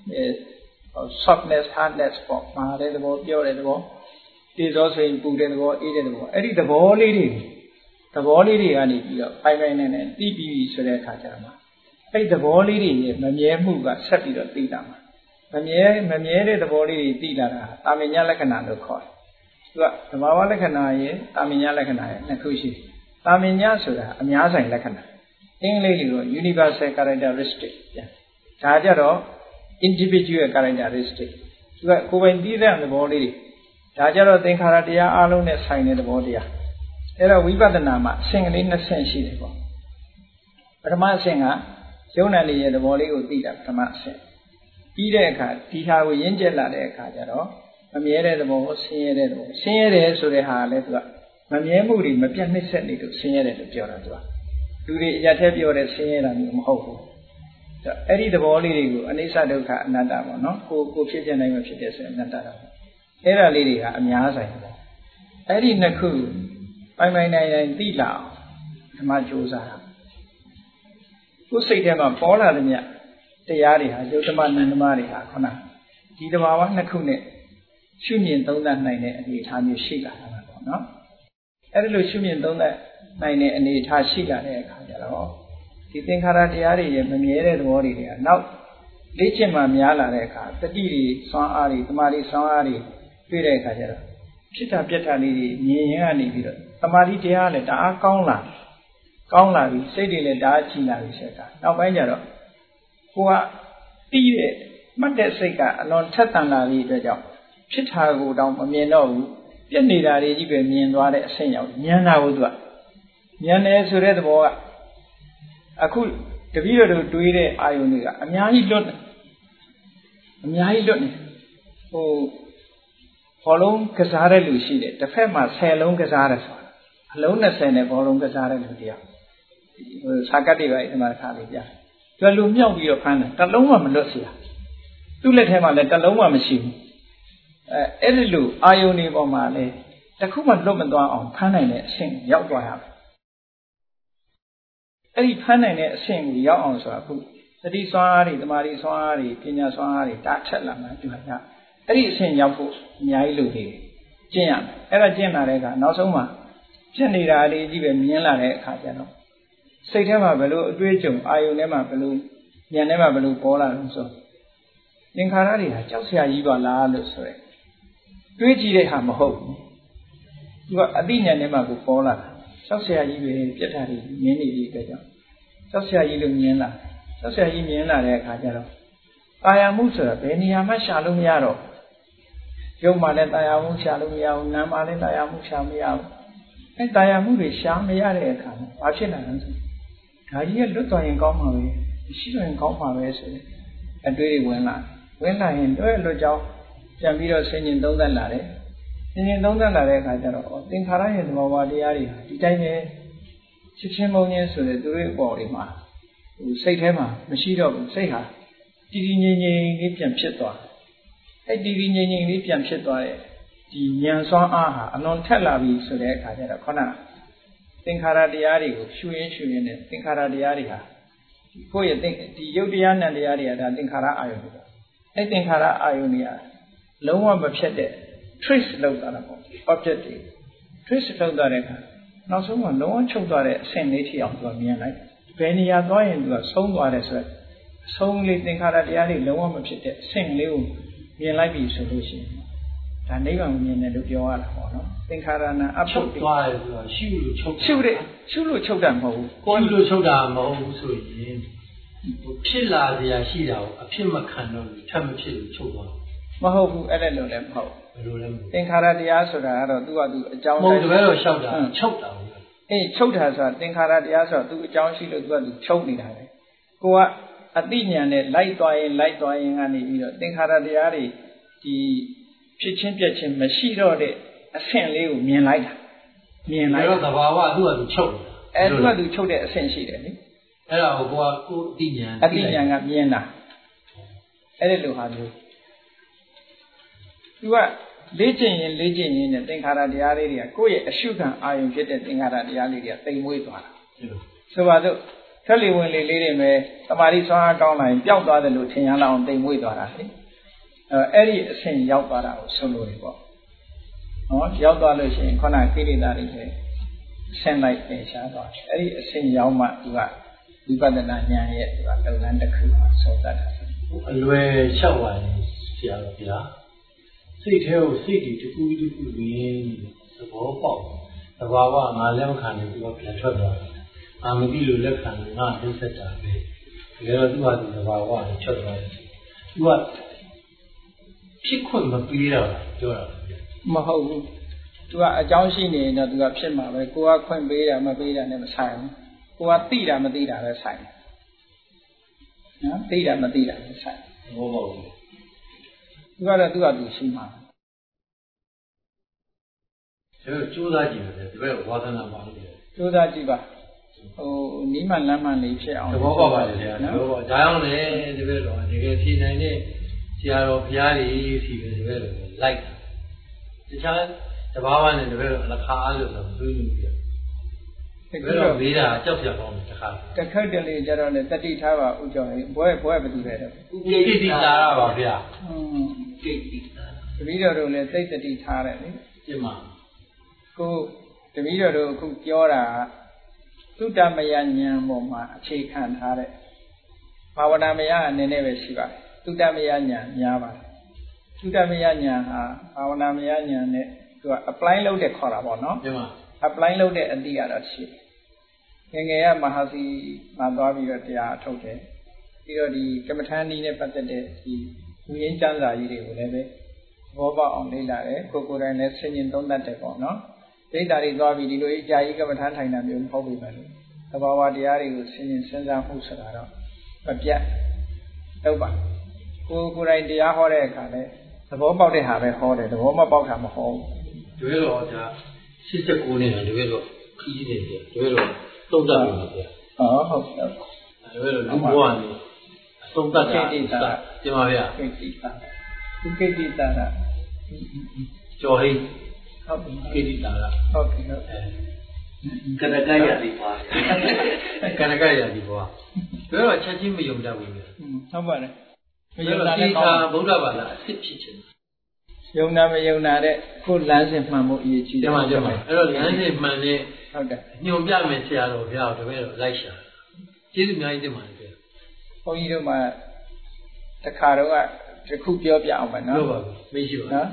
softness hardness ပေါ့မာတဲ့သဘောပြောတဲ့သဘောတေဇောဆိုရင်ပူတဲ့သဘောအေးတဲ့သဘောအဲ့ဒီသဘောလေးတွေသဘောလေးတွေကနေပြီးတော့ပိုင်ပိုင်နဲ့နဲ့သိပြီးဆိုတဲ့အခါကျတော့အဲ့ဒီသဘောလေးတွေရဲ့မမြဲမှုကဆက်ပြီးတော့သိတာမှာမမြဲမမြဲတဲ့သဘောလေးတွေသိလာတာတာမညာလက္ခဏာလို့ခေါ်တယ်သူကသဘာဝလက္ခဏာရဲ့တာမညာလက္ခဏာရဲ့နှစ်ခုရှိတယ်။တာမညာဆိုတာအများဆိုင်လက္ခဏာ။အင်္ဂလိပ်လို universal characteristic ပြန်။ဒါကြတော့ individual characteristic သူကကိုယ်ပိုင်သိတဲ့သဘောလေးတွေဒါကြတော့သင်္ခါရတရားအလုံးနဲ့ဆိုင်တဲ့သဘောတရား။အဲ့တော့ဝိပဿနာမှာအဆင့်ကလေးနှစ်ဆင့်ရှိတယ်ပေါ့။ပထမအဆင့်ကယုံနာလေးရဲ့သဘောလေးကိုသိတာပထမအဆင့်။ဒပြီးတဲ့အခါဒီဟာကိုရင့်ကျက်လာတဲ့အခါကျတော့မမြဲတဲ့သဘောဆင်းရဲတဲ့သဘောဆင်းရဲတယ်ဆိုတဲ့ဟာလည်းသူကမမြဲမှုတွေမပြတ်နှိမ့်ဆက်နေလို့ဆင်းရဲတယ်လို့ပြောတာသူကလူတွေအရထက်ပြောတဲ့ဆင်းရဲတာမျိုးမဟုတ်ဘူးအဲ့ဒီသဘောလေးတွေကိုအနိစ္စဒုက္ခအနတ္တပေါ့နော်ကိုကိုဖြစ်တဲ့နိုင်မဖြစ်တဲ့ဆိုရင်အနတ္တတော့အဲ့ဒါလေးတွေကအများဆိုင်ပေါ့အဲ့ဒီနှစ်ခုပိုင်ပိုင်နိုင်နိုင်သိလာအောင်ဓမ္မကြိုးစားတာကိုယ်စိတ်ထဲမှာပေါ်လာတဲ့မြတ်တရားတွေဟာယုတ်ဓမ္မနန္ဓမတွေဟာခုနဒီတဘာဝနှစ်ခုနဲ့ရှုမြင်သုံးသပ်နိုင်တဲ့အနေအထားမျိုးရှိလာတာပေါ့နော်အဲ့ဒီလိုရှုမြင်သုံးသပ်နိုင်တဲ့အနေအထားရှိလာတဲ့အခါကျတော့ဒီသင်္ခါရတရားတွေရဲ့မမြဲတဲ့သဘောတွေကနောက်လေ့ကျင့်မှများလာတဲ့အခါတတိတွေစွမ်းအားတွေတမာတိစွမ်းအားတွေတွေ့တဲ့အခါကျတော့ဖြစ်တာပြက်တာလေးတွေမြင်ရင်ကနေပြီးတော့တမာတိတရားလည်းတအားကောင်းလာကောင်းလာပြီစိတ်တွေလည်းတအားကြည်လာပြီဆိုတာနောက်ပိုင်းကျတော့ကိုကပြီးတဲ့မှတ်တဲ့စိတ်ကအလွန်ထက်သန်လာပြီးအတွက်ကြောင့်ဖြစ်တာကိုတောင်မမြင်တော့ဘူးပြက်နေတာတွေကြီးပဲမြင်သွားတဲ့အဆင့်ရောက်ဉာဏ်သာကိုသူကဉာဏ်နဲ့ဆိုတဲ့သဘောကအခုတပည့်တော်တို့တွေးတဲ့အာယုန်တွေကအများကြီးလွတ်နေအများကြီးလွတ်နေဟိုဘောလုံးကစားတဲ့လူရှိတယ်တစ်ဖက်မှာဆယ်လုံးကစားတယ်ဆိုတာအလုံးနှစ်ဆယ်နဲ့ဘောလုံးကစားတဲ့လူတရားဟိုစာကတ်တွေပဲဒီမှာခါလေးပြကျွယ်လူမြောက်ပြီးတော့ဖမ်းတယ်တစ်လုံးမှမလွတ်เสียသူ့လက်ထဲမှာလည်းတစ်လုံးမှမရှိဘူးအဲအဲ့ဒီလိုအာယုန်တွေပေါ်မှာလည်းတစ်ခုမှလွတ်မသွားအောင်ဖမ်းနိုင်တဲ့အဆင့်ရောက်သွားရမယ်အဲ့ဒီဖမ်းနိုင်တဲ့အဆင့်ကိုရောက်အောင်ဆိုတာခုသတိစွမ်းအားတွေတမာတိစွမ်းအားတွေပညာစွမ်းအားတွေတားထက်လာမှဒီမှာကအဲ့ဒီအဆင့်ရောက်ဖို့အများကြီးလိုသေးတယ်ကျင့်ရမယ်အဲ့ဒါကျင့်လာတဲ့အခါနောက်ဆုံးမှာဖြစ်နေတာလေးကြီးပဲမြင်လာတဲ့အခါကျတော့စိတ်ထဲမှာဘယ်လိုအတွေ့အကြုံအာယုန်ထဲမှာဘယ်လိုဉာဏ်ထဲမှာဘယ်လိုပေါ်လာလို့ဆိုသင်္ခါရတွေဟာကြောက်စရာကြီးပါလားလို့ဆိုရဲတွေးကြည့်တဲ့ဟာမဟုတ်ဘူးသူကအသိဉာဏ်ထဲမှာကိုပေါ်လာတာကြောက်စရာကြီးပဲပြတ်တာတွေမြင်နေပြီတဲ့ကြောင့်ကြောက်စရာကြီးလို့မြင်လာကြောက်စရာကြီးမြင်လာတဲ့အခါကျတော့တာယာမှုဆိုတာဘယ်နေရာမှရှာလို့မရတော့ရုပ်မှလည်းတာယာမှုရှာလို့မရဘူးနာမ်မှလည်းတာယာမှုရှာမရဘူးအဲတာယာမှုတွေရှာမရတဲ့အခါမှာဘာဖြစ်လာလဲဆိုဒါကြီးကလွတ်သွားရင်ကောင်းမှာပဲရှိတော့ရင်ကောင်းမှာပဲဆိုရင်အတွေးတွေဝင်လာဝင်လာရင်တော့လွတ်ကြောင်းပြန်ပြီးတော့ဆင်ញင်သုံးသပ်လာတယ်ဆင်ញင်သုံးသပ်လာတဲ့အခါကျတော့သင်္ခါရရဲ့သဘောဝတရားတွေဒီတိုင်းပဲချစ်ချင်းမုန်းချင်းဆိုတဲ့သူတို့အပေါ်တွေမှာဟိုစိတ်ထဲမှာမရှိတော့ဘူးစိတ်ဟာတည်တည်ငြိမ်ငြိမ်လေးပြန်ဖြစ်သွားအဲ့တည်တည်ငြိမ်ငြိမ်လေးပြန်ဖြစ်သွားတဲ့ဒီဉာဏ်စွမ်းအားဟာအလွန်ထက်လာပြီဆိုတဲ့အခါကျတော့ခုနသင်္ခါရတရားတွေကိုရှုရင်းရှုရင်းနဲ့သင်္ခါရတရားတွေဟာကိုယ့်ရဲ့ဒီယုတ်တရားနဲ့တရားတွေကဒါသင်္ခါရအာယုန်တွေအဲ့သင်္ခါရအာယုန်တွေကလုံးဝမဖြစ်တဲ့ trace လောက်တာပေါ့ object တွေ trace လောက်တာတဲ့အခါနောက်ဆုံးမှာလုံးဝချုပ်သွားတဲ့အဆင့်လေးထိအောင်သူကမြင်လိုက်ဘယ်နေရာသွားရင်သူကဆုံးသွားတယ်ဆိုတော့အဆုံးလေးသင်္ခါရတရားတွေလုံးဝမဖြစ်တဲ့အဆင့်လေးကိုမြင်လိုက်ပြီဆိုလို့ရှိရင်ဒါနိဗ္ဗာန်ကိုမြင်တယ်လို့ပြောရတာပေါ့နော်သင်္ခါရနာအဖို့သွားတယ်ဆိုတော့ရှုလို့ချုပ်ရှုတယ်ရှုလို့ချုပ်တာမဟုတ်ဘူးကိုယ်လို့ချုပ်တာမဟုတ်ဘူးဆိုရင်ဖြစ်လာစရာရှိတာကိုအဖြစ်မခံတော့ဘူးထပ်မဖြစ်လို့ချုပ်သွားမဟုတ်ဘူးအဲ့ဒါလိုလည်းမဟုတ်ဘယ်လိုလဲသင်္ခါရတရားဆိုတာကတော့သူကသူအကြောင်းမဟုတ်တပည့်တော့လျှောက်တာချုပ်တာအေးချုပ်တာဆိုတာသင်္ခါရတရားဆိုတာသူအကြောင်းရှိလို့သူကသူချုပ်နေတာပဲကိုကအတိညာနဲ့လိုက်သွားရင်လိုက်သွားရင်ကနေပြီးတော့သင်္ခါရတရားတွေဒီဖြစ်ချင်းပြက်ချင်းမရှိတော့တဲ့အဆင့်လေးကိုမြင်လိုက်တာမြင်လိုက်တော့သဘာဝသူ့ကသူချုပ်အဲသူကသူချုပ်တဲ့အဆင့်ရှိတယ်လေအဲ့ဒါကိုကိုကကိုအတိညာအတိညာကမြင်တာအဲ့ဒီလိုဟာမျိုးသူကလေ့ကျင့်ရင်လေ့ကျင့်ရင်နဲ့သင်္ခါရတရားလေးတွေကကိုယ့်ရဲ့အရှုခံအာယုံဖြစ်တဲ့သင်္ခါရတရားလေးတွေကတိမ်မွေးသွားတာဆိုပါစို့ထက်လီဝင်လေလေးတွေပဲတမာတိဆွမ်းအားကောင်းလာရင်ပျောက်သွားတယ်လို့ထင်ရလောက်အောင်တိမ်မွေးသွားတာလေအဲအဲ့ဒီအဆင့်ရောက်သွားတာကိုဆုံးလို့ရပေါ့နော်ရောက်သွားလို့ရှိရင်ခုနကိလေသာတွေပဲဆင်းလိုက်ပင်ရှားသွားတယ်အဲ့ဒီအဆင့်ရောက်မှသူကဝိပဿနာဉာဏ်ရဲ့သူကလုပ်ငန်းတစ်ခုမှာဆုံးတတ်တာအလွယ်လျှောက်ပါရင်ဆရာတော်ဗျာစိတ်ထဲကိုစိတ်ဒီတစ်ခုတစ်ခုရင်းသဘောပေါက်သဘာဝငါလက်မခံနေသူကပြန်ထွက်သွားတယ်။အာမတိလိုလက်ခံငါနှိမ့်ဆက်တာပဲ။ဒါတော့သူကဒီသဘာဝကိုထွက်သွားတယ်။သူကဖြစ်ခွင့်မပေးတော့ပြောတာမဟုတ်ဘူး။ तू ကအကြောင်းရှိနေရင်တော့ तू ကဖြစ်မှာပဲ။ကိုကခွင့်ပေးတာမပေးတာနဲ့မဆိုင်ဘူး။ကိုကသိတာမသိတာပဲဆိုင်။နော်သိတာမသိတာပဲဆိုင်။ဘောပေါက်တယ်သူကတော့သူ့ဟာသူရှိမှာကျိုးကျိုးသားကြည့်တယ်ဒီဘက်ဝါသနာပါလို့ကျိုးသားကြည့်ပါဟိုနီးမှလမ်းမှလေးဖြစ်အောင်သဘောပေါက်ပါလေနော်ဒါကြောင့်လေဒီဘက်တော့တကယ်ဖြေနိုင်တဲ့ဆရာတော်ဘုရားကြီးစီပဲဒီဘက်တော့လိုက်တခြားတဘာဝနဲ့ဒီဘက်တော့လက်ခါအားလို့ဆိုသွေးလို့ပြဒီဘက်တော့ဝေးတာကြောက်ပြပေါင်းတယ်တခါတခက်တလေကျတော့လေတတိထားပါဥကြောင့်ဘွဲဘွဲဘယ်သူလဲတော့ဥပိတိသာရပါဗျာอืมကိတိသာတပည့်တော်တို့လည်းသိတတိထားတယ်လေကျင်ပါကိုတပည့်တော်တို့အခုပြောတာသုတမယဉာဏ်ပေါ်မှာအခြေခံထားတဲ့ဘာဝနာမယအနေနဲ့ပဲရှိပါတယ်သုတမယဉာဏ်များပါတယ်သုတမယဉာဏ်ဟာဘာဝနာမယဉာဏ်နဲ့သူက apply လုပ်တဲ့ခေါ်တာပေါ့နော်ကျင်ပါ apply လုပ်တဲ့အတိအရတော့ရှိငယ်ငယ်ကမဟာစီမှာသွားပြီးတော့တရားအထုတ်တယ်ပြီးတော့ဒီကမ္မထာနည်းနဲ့ပတ်သက်တဲ့ဒီဝိရင်းကျမ်းစာကြီးတွေကိုလည်းပဲဘောပေါက်အောင်လေ့လာတယ်ကိုကိုယ်တိုင်လည်းဆင်ញင်သုံးသပ်တယ်ပေါ့နော်ဒိဋ္ဌာတွေသွားပြီးဒီလိုအကြာကြီးကမ္မထာထိုင်တာမျိုးမဟုတ်ပြီပဲလို့သဘာဝတရားတွေကိုဆင်ញင်စဉ်းစားမှုဆိုတာတော့မပြတ်တော့ပါကိုကိုယ်တိုင်တရားဟောတဲ့အခါလဲသဘောပေါက်တဲ့ဟာပဲဟောတယ်သဘောမပေါက်တာမဟုတ်ဘူးတွေ့တော့ဒါရှစ်ချက်ကိုနဲ့တွေ့တော့ခီးနေတယ်တွေ့တော့သုံးသပ်လို့ဗျာဟောဟုတ်ကဲ့တွေ့တော့လူဘဝနေသုံးသပ်တာကျင်ပါဗျာကိတိတာဒီကိတိတာကျော်ဟိဟုတ်ပြီကိတိတာဟုတ်ပြီဟုတ်အဲကနကရတိပါကနကရတိပါဘယ်တော့ချက်ချင်းမယုံတတ်ဘူးလေဟုတ်ပါတယ်မယုံတာလည်းကောင်းဗုဒ္ဓဘာသာအစ်ဖြစ်ခြင်းယုံနာမယုံနာတဲ့ကိုယ်လမ်းစဉ်မှန်ဖို့အရေးကြီးတယ်ကျမကျမအဲ့တော့လမ်းစဉ်မှန်တဲ့ဟုတ်တယ်ညွန်ပြမယ်ဆရာတော်ဘုရားတပည့်တော်လိုက်ရှာကျေးဇူးအများကြီးတင်ပါတယ်ဗျဘုန်းကြီးတို့မှာတခါတော့တခုပြောပြအောင်မယ်နော်ဟုတ်ပါဘူးမေးရှိပါနော်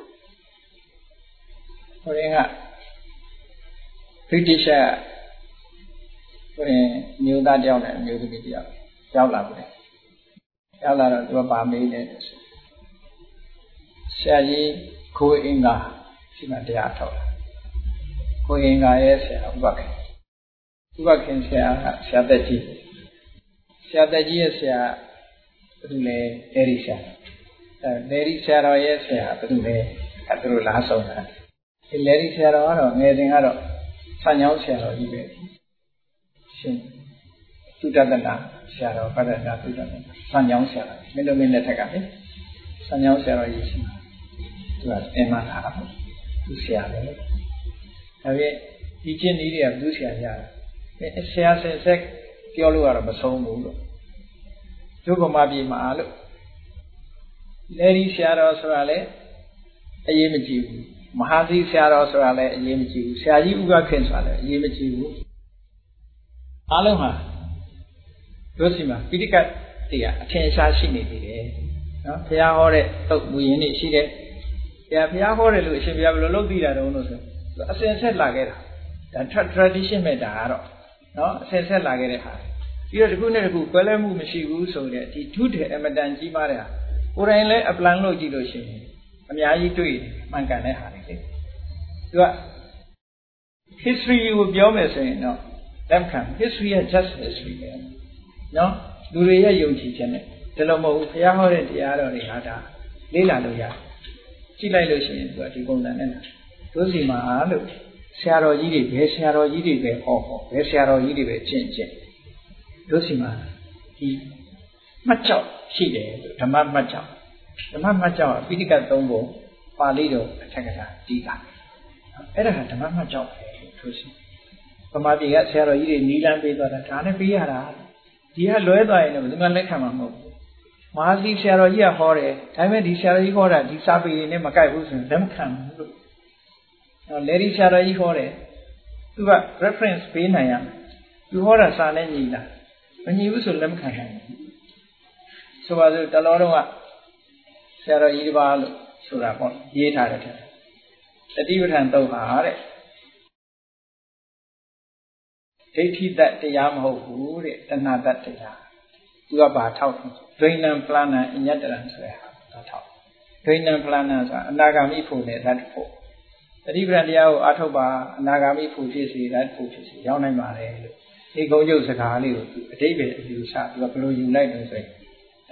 ဟိုရင်ကဗြိတိရှ်ဟိုရင်မျိုးသားတယောက်နဲ့မျိုးသမီးတယောက်ရောက်လာတယ်ရောက်လာတော့သူကဗာမေးတယ်ဆရာကြီးခိုးအင်္ဂါဒီမှာတရားထောက်လာခိုးအင်္ဂါရဲ့ဆရာဥပခင်ဥပခင်ဆရာကဆရာသက်ကြီးဆရာသက်ကြီးရဲ့ဆရာဘယ်သူလဲလေရီဆရာအဲလေရီဆရာတော်ရဲ့ဆရာဘယ်သူလဲအဲသူတို့လားဆုံးတာဒီလေရီဆရာတော်ကတော့ငယ်စဉ်ကတော့ဆံညောင်းဆရာတော်ကြီးပဲရှင်သုတတနာဆရာတော်ပတ္တနာသုတတနာဆံညောင်းဆရာတော်မင်းတို့မင်းလက်ထက်ကလေဆံညောင်းဆရာတော်ကြီးရှင်သူကအင်မထားတာပေါ့သူဆရာပဲဒါပြင်ဒီကျင့်နည်းတွေကဘုဆရာရတာဆရာဆင်ဆက်ပြောလို့ကတော့မဆုံးဘူးလို့ဒုက္ခမပြေမှာလို့လေဒီဆရာတော်ဆိုတာလည်းအရေးမကြီးဘူးမဟာသီဆရာတော်ဆိုတာလည်းအရေးမကြီးဘူးဆရာကြီးဥပခင်ဆိုတာလည်းအရေးမကြီးဘူးအားလုံးဟာတို့စီမှာပိဋကတ်တရားအထင်ရှားရှိနေသေးတယ်နော်ဘုရားဟောတဲ့သုတ်မူရင်းတွေရှိတယ်ဆရာဘုရားဟောတယ်လို့အရှင်ဘုရားဘယ်လိုလုပ်သိတာတုံးလို့ဆိုအစဉ်ဆက်လာခဲ့တာဒါ tradition မဲ့ဒါကတော့နော်အစဉ်ဆက်လာခဲ့တဲ့ဟာပြီးတော့ဒီခုနဲ့ဒီခုကွဲလဲမှုမရှိဘူးဆိုတဲ့ဒီထုတဲ့အမတန်ကြီးမားတဲ့ဟာကိုယ်တိုင်လည်း apply လုပ်ကြည့်လို့ရှိရင်အများကြီးတွေ့မှန်ကန်တဲ့ဟာတွေလေသူက history ကိုပြောမယ်ဆိုရင်တော့လက်ခံ history က just history ပဲနော်လူတွေရဲ့ယုံကြည်ခြင်းနဲ့ဒါလို့မဟုတ်ဘူးဘုရားဟောတဲ့တရားတော်တွေဟာဒါလေ့လာလို့ရတယ်ကြည့်လိုက်လို့ရှိရင်သူကဒီပုံစံနဲ့တို့စီမှာလို့ဆရာတော်ကြီးတွေဘယ်ဆရာတော်ကြီးတွေပဲဟောဟောဘယ်ဆရာတော်ကြီးတွေပဲကျင့်ကျင့်တို့စီမှာဒီမှတ်ကြောက်ရှိတယ်ဓမ္မမှတ်ကြောက်ဓမ္မမှတ်ကြောက်ပိဋကတ်သုံးပုံပါဠိတော်အထက်ကထာဒီကအဲ့ဒါကဓမ္မမှတ်ကြောက်ပဲတို့စီပမာပြေကဆရာတော်ကြီးတွေနီလန်းပေးသွားတာဒါနဲ့ပေးရတာဒီကလွဲသွားရင်လည်းဘယ်သူမှလက်ခံမှာမဟုတ်ဘူးမဟာသီဆရာတော်ကြီးကဟောတယ်ဒါပေမဲ့ဒီဆရာတော်ကြီးဟောတာဒီစာပေတွေနဲ့မကိုက်ဘူးဆိုရင်လက်မခံဘူးလို့နော်လေဒီဆရာတော်ကြီးဟောတယ်သူက reference ပေးနိုင်ရမယ်သူဟောတာစာနဲ့ညီလားမညီဘူးဆိုလက်မခံနိုင်ဘူးဆိုပါစို့တလောတော့ကဆရာတော်ကြီးတစ်ပါးလို့ဆိုတာပေါ့ရေးထားတယ်တဲ့တတိပဋ္ဌာန်သုံးပါတဲ့ဒိဋ္ဌိတ္တတရားမဟုတ်ဘူးတဲ့တဏှာတ္တတရားသူကဘာထောက်ဒိဋ္ဌံပလဏံအညတ္တရံဆိုတဲ့ဟာဒါထောက်ဒိဋ္ဌံပလဏံဆိုတာအနာဂါမိဖို့နဲ့ဓာတ်ဖို့တတိပဋ္ဌာန်တရားကိုအားထုတ်ပါအနာဂါမိဖို့ဖြစ်စေဓာတ်ဖို့ဖြစ်စေရောက်နိုင်ပါတယ်လို့ဒီကုံကျုပ်စကားလေးကိုသူအတိပ္ပယ်အယူဆသူကဘယ်လိုယူလိုက်လဲဆိုရင်ဓ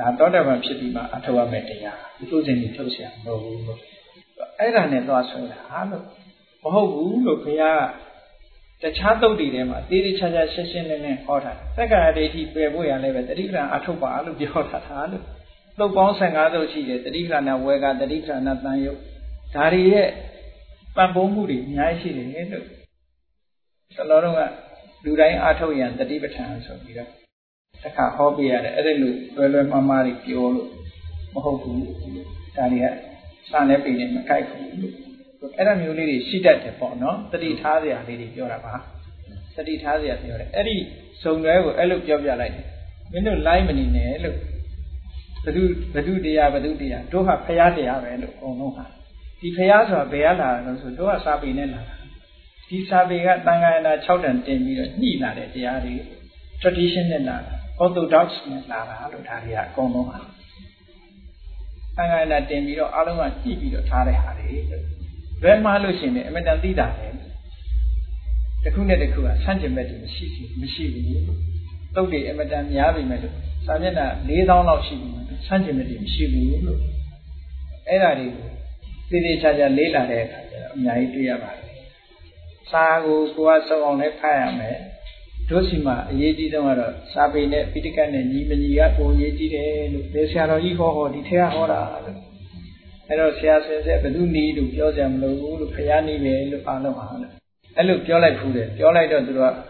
ဒါတော့တယ်မှဖြစ်ပြီးမှအထောက်အမဲ့တရားသူ့စဉ်ကြီးထုတ်เสียမဟုတ်ဘူးလို့အဲ့ဒါနဲ့သွားဆွဲတာလို့မဟုတ်ဘူးလို့ဘုရားကတခြားသုတ်တွေထဲမှာတေးသေးချာချာရှင်းရှင်းလင်းလင်းဟောတာသက္ကာဒိဋ္ဌိပယ်ဖို့ရလဲပဲတတိပ္ပံအထုတ်ပါလို့ပြောတာထားလို့သုတ်ပေါင်းဆယ်ငါးသုတ်ရှိတယ်တတိပ္ပံဝေကတတိပ္ပံတန်ယုတ်ဒါတွေရဲ့ပံ့ပိုးမှုတွေအများကြီးရှိတယ်လို့ကျွန်တော်တို့ကလူတိုင်းအထုတ်ရန်တတိပဋ္ဌာန်ဆိုပြီးတော့တစ်ခါဟောပြရတယ်အဲ့ဒါလို့လွယ်လွယ်မှားမှားတွေပြောလို့မဟုတ်ဘူးဒါတွေကစာနဲ့ပြည်နေမကိုက်ဘူးလို့အဲ့ဒါမျိုးလေးတွေရှိတတ်တယ်ပေါ့နော်တတိထားစရာလေးတွေပြောတာပါတတိထားစရာပြောတယ်အဲ့ဒီဇုံတွဲကိုအဲ့လိုပြောပြလိုက်တယ်မင်းတို့လိုက်မနေနဲ့လို့ဘဒုဘဒုတရားဘဒုတရားတို့ဟာဖရာတရားပဲလို့အကုန်လုံးဟာဒီဖရာဆိုတာဘယ်ကလာတာလဲဆိုတို့ကစာပေနဲ့လာတာဒီစာပေကတန်ခါရဏ၆တန်တင်ပြီးတော့ညှိလာတဲ့တရားတွေ tradition နဲ့လာတာ orthodox နဲ့လာတာလို့ဒါတွေကအကုန်လုံးဟာတန်ခါရဏတင်ပြီးတော့အားလုံးကညှိပြီးတော့ထားတဲ့ဟာတွေလို့ဘယ်မှာလို့ရှိရင်အမတန်သိတာလေတစ်ခုနဲ့တစ်ခုကဆန့်ကျင်ဘက်တွေမရှိစီမရှိဘူးတုတ်တွေအမတန်များပြီမဲ့လို့စာမျက်နှာ၄သောင်းလောက်ရှိပြီဆန့်ကျင်ဘက်တွေမရှိဘူးလို့အဲ့ဒါတွေကိုသေသေးချာချာလေးလာတဲ့အခါကျတော့အများကြီးတွေ့ရပါတယ်စာကိုကိုယ်ကစုံအောင်လည်းဖတ်ရမယ်တို့စီမှာအရေးကြီးဆုံးကတော့စာပေနဲ့ပိဋကတ်နဲ့ညီမညီကပုံရေးကြည့်တယ်လို့လေဆရာတော်ကြီးဟောဟောဒီထဲကဟောတာလို့အဲ့တော့ဆရာဆင်ဆက်ဘယ်သူနီးလို့ပြောစရာမလိုဘူးလို့ဖျားနီးပဲလို့အားလုံးဟာလို့အဲ့လိုပြောလိုက်ဖူးတယ်ပြောလိုက်တော့သူတို့က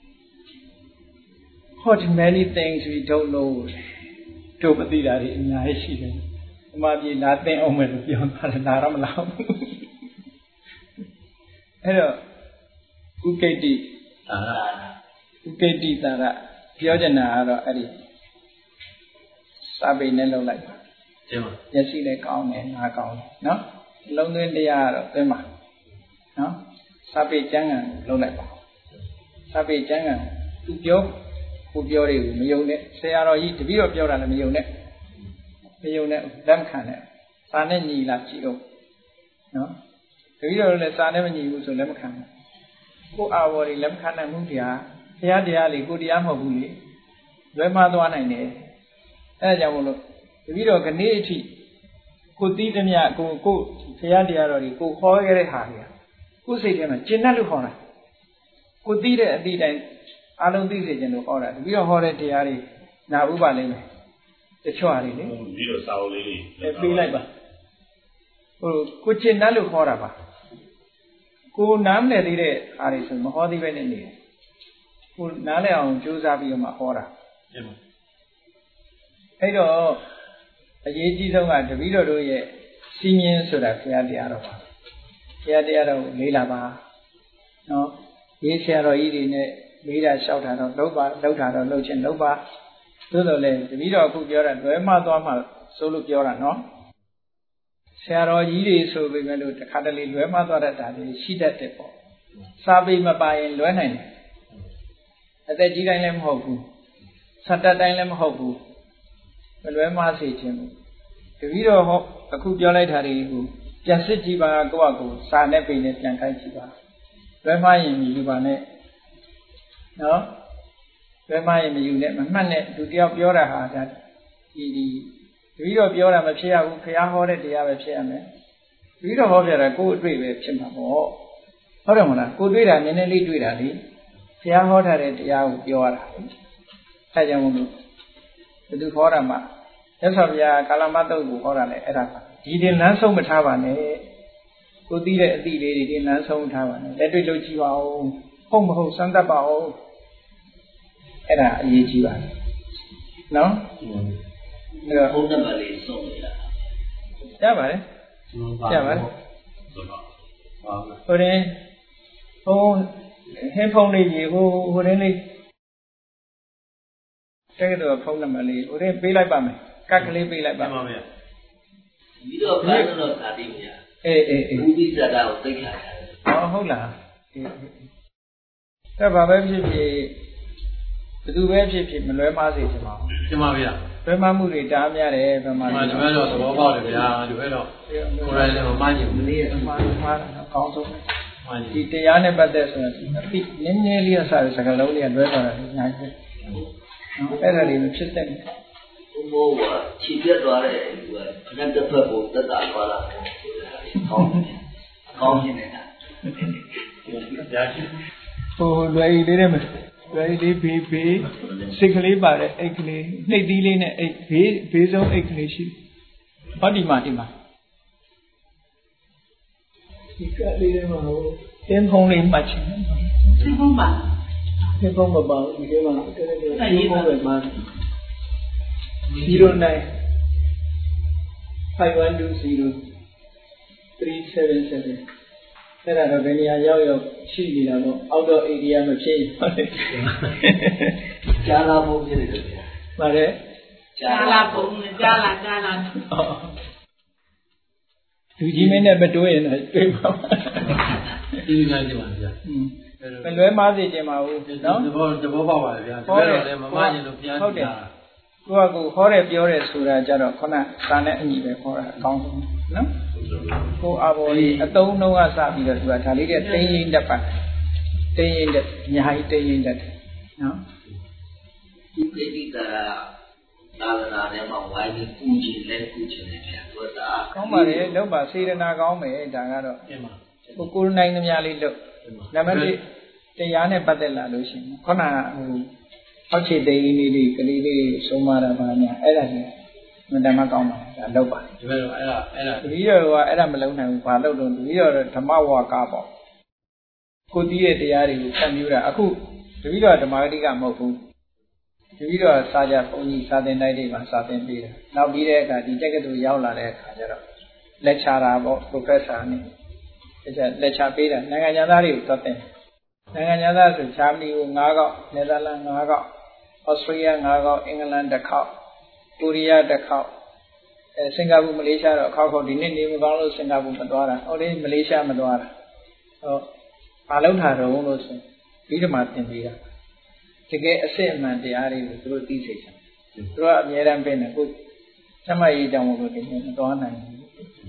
what many things we don't know တို့မသိတာတွေအများကြီးရှိတယ်။အမှပြေလာသိအောင်မယ်လို့ပြောတာလည်းဒါတော့မလားဘူး။အဲ့တော့ဥကိတ္တိသာရဥကိတ္တိသာရပြောချင်တာကတော့အဲ့ဒီစာပေနဲ့လုံးလိုက်ပါ။ကျင်းပါ။မျက်စိလည်းကောင်းတယ်နားကောင်းတယ်နော်။လုံးသွင်းတရားကတော့သိမှာနော်။စာပေကျမ်းဂန်ကိုလုံးလိုက်ပါ။စာပေကျမ်းဂန်သူပြောကိုပြောတွေကိုမယုံနဲ့ဆရာတော်ကြီးတပည့်တော်ပြောတာလည်းမယုံနဲ့မယုံနဲ့လက်မခံနဲ့စာနဲ့ညီလာကြည့်တော့နော်တပည့်တော်လည်းစာနဲ့မညီဘူးဆိုလက်မခံဘူးကိုအာဝေါ်တွေလက်မခံနိုင်မှုတရားဘုရားတရားလေကိုတရားမဟုတ်ဘူးလေလွဲမှားသွားနိုင်တယ်အဲဒါကြောင့်မို့လို့တပည့်တော်ကနေ့အထိကိုသိသမျှကိုကိုဘုရားတရားတော်တွေကိုခေါ်ခဲ့တဲ့ဟာတွေကကိုစိတ်ထဲမှာကျင့်တတ်လို့ခေါ်တာကိုသိတဲ့အသည့်တိုင်းအားလုံးသိစေခြင်းလို့ဟောတာတပည့်တော်ဟောတဲ့တရားတွေနာဥပါလိမ့်မယ်တချို့ဟာတွေလေပြီးတော့စာအုပ်လေးတွေပေးလိုက်ပါဟိုကိုကျင့်တတ်လို့ခေါ်တာပါကိုနားမလည်သေးတဲ့အားတွေဆိုမဟောသေးပဲနေနေကိုနားလည်အောင်ကြိုးစားပြီးတော့မှဟောတာအဲ့တော့အရေးကြီးဆုံးကတပည့်တော်တို့ရဲ့စီမင်းဆိုတာဘုရားတရားတော်ပါဘုရားတရားတော်ကိုလေးလာပါနော်ရေးဆရာတော်ကြီးတွေနဲ့လေးတာလျှောက်တာတော့လုပ်ပါလုပ်တာတော့လုပ်ချင်းလုပ်ပါသို့တော်လည်းတပည့်တော်အခုပြောတာလွဲမှားသွားမှဆိုလို့ပြောတာနော်ဆရာတော်ကြီးတွေဆိုပေမဲ့လို့တခါတလေလွဲမှားသွားတတ်တာတွေရှိတတ်တယ်ပေါ့စာပေမပါရင်လွဲနိုင်တယ်အသက်ကြီးတိုင်းလည်းမဟုတ်ဘူးစတတ်တိုင်းလည်းမဟုတ်ဘူးမလွဲမှားစေခြင်းဘူးတပည့်တော်ဟောအခုပြောလိုက်တာတွေကိုပြန်စစ်ကြည့်ပါကိုယ့်အကူစာနဲ့ပေနဲ့ပြန်ခိုင်းကြည့်ပါလွဲမှားရင်ယူပါနဲ့နော်လွဲမှားရင်မယူနဲ့မမှတ်နဲ့သူတယောက်ပြောတာဟာဒါဒီဒီတပည့်တော်ပြောတာမဖြစ်ရဘူးခရားဟောတဲ့တရားပဲဖြစ်ရမယ်တပည့်တော်ဟောပြတာကိုယ်အတွေ့ပဲဖြစ်မှာပေါ့ဟုတ်တယ်မလားကိုယ်တွေ့တာနည်းနည်းလေးတွေ့တာလေခရားဟောထားတဲ့တရားကိုပြောရတာအဲကြောင့်မို့လို့ဘယ်သူဟောတာမှမြတ်စွာဘုရားကာလမတုတ်ကိုဟောတာလေအဲ့ဒါပါဒီတင်လမ်းဆုံးမထားပါနဲ့ကိုသိတဲ့အသည့်လေးတွေတင်လမ်းဆုံးထားပါနဲ့လက်တွေ့လုပ်ကြည့်ပါဦးဟုတ်မဟုတ်စမ်းသပ်ပါဦးအဲ့ဒါအရေးကြီးပါတယ်နော်အဲ့တော့ဘုန်းတော်လေးဆုံးနေတာရပါတယ်ရပါတယ်ဟိုရင်ဟိုဟင်းဖုံးလေးကြီးဟိုဟိုရင်လေးတဲ့တော့ဖုန်းနံပါတ်လေးဟိုရင်ပေးလိုက်ပါမယ်ကတ်ကလေးပေးလိုက်ပါပါမယ်ဒီတော့ဘာလို့တော့သာတိမရအေးအေးအေးဘုဒ္ဓဇာတာကိုသိခါတာဟောဟုတ်လားအေးအဲ့ဘာပဲဖြစ်ဖြစ်ဘယ်သူပဲဖြစ်ဖြစ်မလွဲမှားစေချင်ပါဘူးကျမဗျာလွဲမှားမှုတွေတားများတယ်ဗမာကျမတို့သဘောပေါက်တယ်ဗျာဒီဘက်တော့ကိုယ်တိုင်လည်းမမှန်ဘူးမလေးအမှားမှားတာအကောင်းဆုံးဒီတရားနဲ့ပတ်သက်ဆိုရင်အသိနည်းနည်းလေးအစားစကားလုံးလေးလွဲသွားတာညာကြီးနော်အဲ့ဒါလေးမဖြစ်တဲ့ဘိုးကခြေပြတ်သွားတဲ့လူကခဏတစ်ဖက်ကိုတက်တာသွားတာကောင်းတယ်ကောင်းနေတယ်ဒါရှိဟိုလွယ်လေးတဲ့မယ်လွယ်လေးဘေးဘေးစိတ်ကလေးပါတဲ့အိတ်ကလေးနှိပ်သီးလေးနဲ့အိတ်ဘေးဘေးဆုံးအိတ်ကလေးရှိဟောဒီမှာဒီမှာဒီကလေးတွေမှာဟိုတင်းဖုံးလေးမှတ်ချင်တင်းဖုံးပါတင်းဖုံးမပါဒီထဲမှာအဲ့ဒါတင်းဖုံးပဲမှာzero nine five one two zero three seven sevenအဲ့ဒါတော့ဘယ်နေရာရောက်ရောက်ရှိနေတာပေါ့အောက်တော့ area မဖြစ်ဟုတ်တယ်ကြားလာဖို့ဖြစ်တယ်ဗျာပါတယ်ကြားလာဖို့ကြားလာကြားလာလူကြီးမင်းနဲ့မတိုးရင်တော့တွေ့ပါမှာဒီလိုကြည့်ပါဗျာမလွဲမားစေချင်ပါဘူးနော်သဘောသဘောပေါက်ပါဗျာဒီဘက်တော့လည်းမမကျင်လို့ပြန်ဟုတ်တယ်ကိုကကိုဟောတယ်ပြောတယ်ဆိုတာကြတော့ခုနစာနဲ့အညီပဲဟောတာအကောင်းဆုံးနော်ကိုအဘော်ကြီးအတုံးနှုံးကစပြီးတော့သူကဒါလေးတဲ့တင်းရင်တက်ပါတင်းရင်တက်အများကြီးတင်းရင်တက်တယ်နော်ဒီပိဋိတာသာသနာထဲမှာဝိုင်းပြီးပူချင်လဲပူချင်တယ်ဗျာသူကကောင်းပါလေလုပ်ပါစေတနာကောင်းမယ်ဒါကတော့ကိုကိုနိုင်သမျှလေးလုပ်နံပါတ်တစ်တရားနဲ့ပတ်သက်လာလို့ရှိရင်ခုနကဟိုအောက်ခြေတိန်လေးတွေကလေးလေးဆုံးမတာပါညာအဲ့ဒါကြီးမတမကောင်းပါဒါလောက်ပါဒီဘက်တော့အဲ့ဒါအဲ့ဒါတပည့်တော်ကအဲ့ဒါမလုံးနိုင်ဘူးဘာလို့တော့တပည့်တော်ဓမ္မဝါကပေါ့ကိုတီးတဲ့တရားတွေကိုဖြန့်ပြတာအခုတပည့်တော်ဓမ္မဂတိကမဟုတ်ဘူးတပည့်တော်စာကြဘုန်းကြီးစာသင်တိုက်တွေမှာစာသင်ပေးတာနောက်ပြီးတဲ့အခါဒီတက္ကသိုလ်ရောက်လာတဲ့အခါကျတော့လက်ချတာပေါ့ professor နဲ့အဲ့ဒါလက်ချပေးတာနိုင်ငံသားတွေကိုသတ်တယ်နိုင်ငံသားဆိုဂျာမနီကို၅កောက်နယ်သာလန်၅កောက်ဩစတြေးလျ၅កောက်အင်္ဂလန်တစ်ခေါက်ကိုရီးယားတစ်ခေါက်အဲစင်ကာပူမလေးရှားတော့အခေါက်ခေါက်ဒီနေ့နေမကောင်းလို့စင်ကာပူမသွားတာဟိုလေးမလေးရှားမသွားတာဟောဘာလုပ်တာတော့လို့ဆိုပြီးတော့မှသင်ပေးတာတကယ်အစစ်အမှန်တရားတွေကိုသူတို့သိစေချင်သူတို့ကအများအားဖြင့်ကိုသမိုင်းရေးတောင်လို့ဒီနေ့မသွားနိုင်ဘူး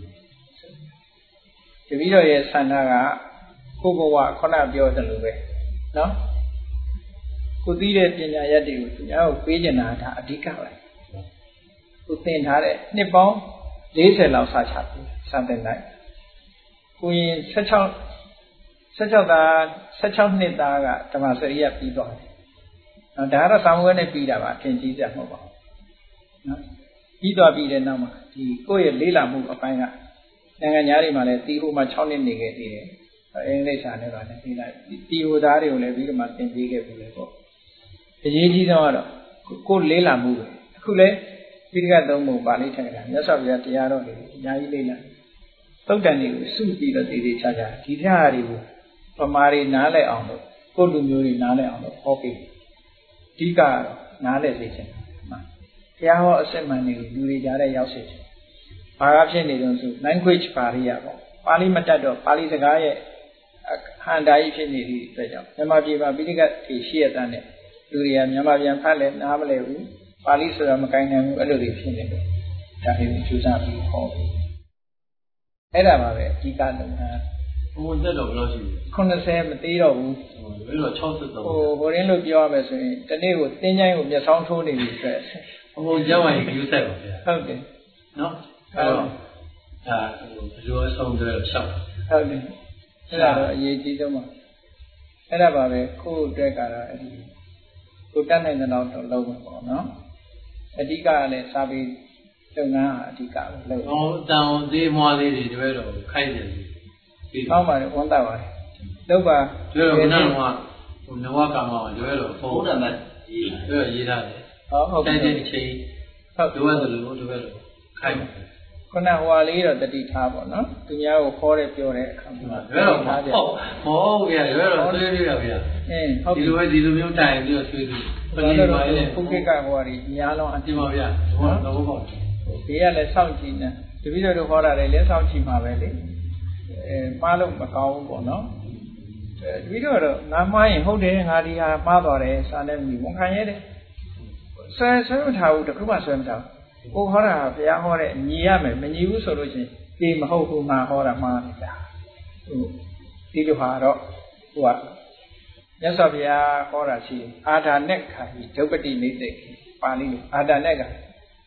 တပည့်တော်ရဲ့ဆန္ဒကကိုဘဝခုနပြောတယ်လို့ပဲနော်ကိုသိတဲ့ပညာရက်တွေကိုသူများကိုပေးကျင်တာဒါအဓိကပဲကိုသင်ထားတဲ့နှစ်ပေါင်း၄၀လောက်စာချပြီးစတင်လိုက်ကိုရင်၁၆ ၁၆သား၁၆နှစ်သားကဓမ္မစရိယပြီးသွားတယ်နော်ဒါကတော့စာမွေးနဲ့ပြီးတာပါသင်ကြည့်ကြမှာပေါ့နော်ပြီးသွားပြီးတဲ့နောက်မှာဒီကိုယ့်ရဲ့လေးလာမှုအပိုင်းကနိုင်ငံသားတွေမှာလည်းတီးဟိုမှာ၆နှစ်နေခဲ့သေးတယ်အင်္ဂလိပ်စာနဲ့ပါလည်းပြီးလိုက်တီဟိုသားတွေကိုလည်းပြီးတော့မှသင်ပေးခဲ့ပြီလေပေါ့အရေးကြီးဆုံးကတော့ကိုယ်လေးလာမှုပဲအခုလဲပိဋကတ်သုံးပုံပါဠိထက်ကမြတ်စွာဘုရားတရားတော်တွေအများကြီးလေးလာသုတ်တန်တွေကိုစုပြီးတော့တည်တည်ချာချာဒီတရားတွေကိုပမာတွေနားလည်အောင်လို့ကိုယ်လူမျိုးတွေနားလည်အောင်လို့ဟောပေးအဓိကကတော့နားလည်စေချင်တယ်မှန်တရားဟောအစစ်မှန်တွေကိုလူတွေကြားထဲရောက်စေချင်ဘာကဖြစ်နေတုန်းဆို language barrier ပေါ့ပါဠိမတတ်တော့ပါဠိစကားရဲ့ဟန်တာကြီးဖြစ်နေသည့်အတွက်ကြောင့်မြန်မာပြည်မှာပိဋကတ်တွေရှိရတဲ့နဲ့လူတွေကမြန်မာပြန်ဖတ်လဲနားမလဲဘူးပါဠိဆိုတာမကိုင်းနိုင်ဘူးအဲ့လိုတွေဖြစ်နေတယ်ဒါတွေကိုကြိုးစားပြီးဟောပြီးအဲ့ဒါပါပဲအဓိကလုပ်ငန်းဘုံတက်တော့ဘယ်လောက်ရှိလဲခုနှစ်ဆယ်မသေးတော့ဘူးအဲ့တော့၆၃ဟိုဘိုရင်းလို့ပြောရမယ်ဆိုရင်တနေ့ကိုတင်းချိုင်းကိုမျက်စောင်းထိုးနေပြီဆိုရက်ဘုံကျောင်းဝင်ယူဆက်ပါဗျာဟုတ်တယ်နော်အဲ့တော့ဒါဘယ်လိုအဆုံးတွေရှောက်ဟုတ်တယ်အဲ့ဒါတော့အရေးကြီးဆုံးပါအဲ့ဒါပါပဲကိုယ့်အတွက်ကတော့အဲ့ဒီကိုတတ်နိုင်တဲ့လောက်တော့လုပ်မှာပေါ့နော်အဓိကကလည်းစာပေလုပ်ငန်းဟာအဓိကပဲလုပ်ဟောတောင်သေးမွားလေးတွေတပည့်တော်ခိုက်တယ်ပြီးကောင်းပါလေဝန်တာပါလေလုပ်ပါတပည့်တော်ကနဝဟိုနဝကမှာတပည့်တော်ဘုရားမှာရေးတပည့်တော်ရေးထားတယ်ဟုတ်ဟုတ်တိုင်းတဲ့အချိန်ဟုတ်လိုရတယ်လို့တပည့်တော်ခိုက်ပါခုနဟွာလေးတော့တတိထားပေါ့နော်သူများကိုခေါ်တယ်ပြောတဲ့အခါမှာဘယ်တော့ထားကြဟုတ်ဟုတ်ဗျာဘယ်တော့ဆွေးနွေးရဗျာအင်းဟုတ်ဒီလိုပဲဒီလိုမျိုးတိုင်ပြီးတော့ဆွေးနွေးပလီပါလေဖုကိကဟွာရီများလုံးအတိပါဗျာဟောတော့ပေါ့ဘေးကလည်းစောင့်ကြည့်နေတပည့်တော်တို့ဟောတာလည်းစောင့်ကြည့်မှာပဲလေအဲမှားလို့မကောင်းဘူးပေါ့နော်အဲတပည့်တော်တော့ငါမှားရင်ဟုတ်တယ်ငါဒီဟာမှားသွားတယ်စာနဲ့မြည်ဝန်ခံရတယ်ဆွဲဆွဲမထားဘူးတခုမှဆွဲမထားကိုဟောတာဘုရားဟောတဲ့ညီရမယ်မညီဘူးဆိုလို့ရှိရင်ဒီမဟုတ်ဘူးငါဟောတာမှားနေတာဟုတ်ဒီလိုဟာတော့ဟိုကမြတ်စွာဘုရားဟောတာရှိအာဒါနဲ့ခါကြီးဒုပ္ပတိမိတ်သိပါဠိလိုအာဒါနဲ့က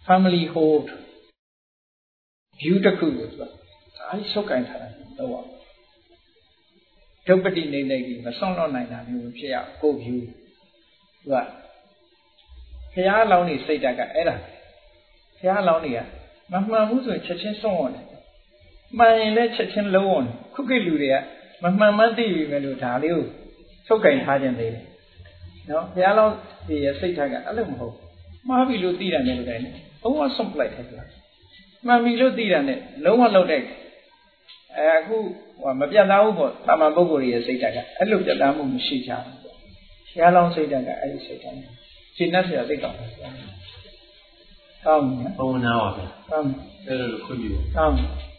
family hold view တစ်ခုကိုသူကအဲဒီဆုတ်ကင်ထားတာတော့ဒုပ္ပတိနေနေကြီးမစွန့်လွတ်နိုင်တာမျိုးဖြစ်ရကို view သူကဘုရားလောင်းနေစိတ်ဓာတ်ကအဲ့ဒါဘုရားလောင်းနေကမမှန်ဘူးဆိုရင်ချက်ချင်းစွန့်ဝင်တယ်မှန်ရင်လည်းချက်ချင်းလုံးဝင်ခုခေတ်လူတွေကမမှန်မှန်းသိပြီမဲ့လို့ဒါလေးကိုဆုတ်ကင်ထားခြင်းသေးတယ်နော်ဘုရားလောင်းဒီစိတ်ဓာတ်ကအဲ့လိုမဟုတ်မှားပြီလို့သိတယ်လို့တိုင်းလုံးဝစွန့်ပလိုက်တယ်ဆိုတာမှန်ပြီလို့သိတယ်နဲ့လုံးဝလောက်တဲ့အဲအခုဟိုမပြတ်သားဘူးပေါ့တာမန်ပုဂ္ဂိုလ်ရဲ့စိတ်ဓာတ်ကအဲ့လိုပြတ်သားမှုမရှိကြဘူးဘုရားလောင်းစိတ်ဓာတ်ကအဲ့ဒီစိတ်ဓာတ်နဲ့ရှင်းတတ်စရာသိတော့ကောင်းတယ်ကောင်းတယ်ဘုံနာပါဗျာကောင်းတယ်အဲ့လိုခွင့်ပြုကောင်းတယ်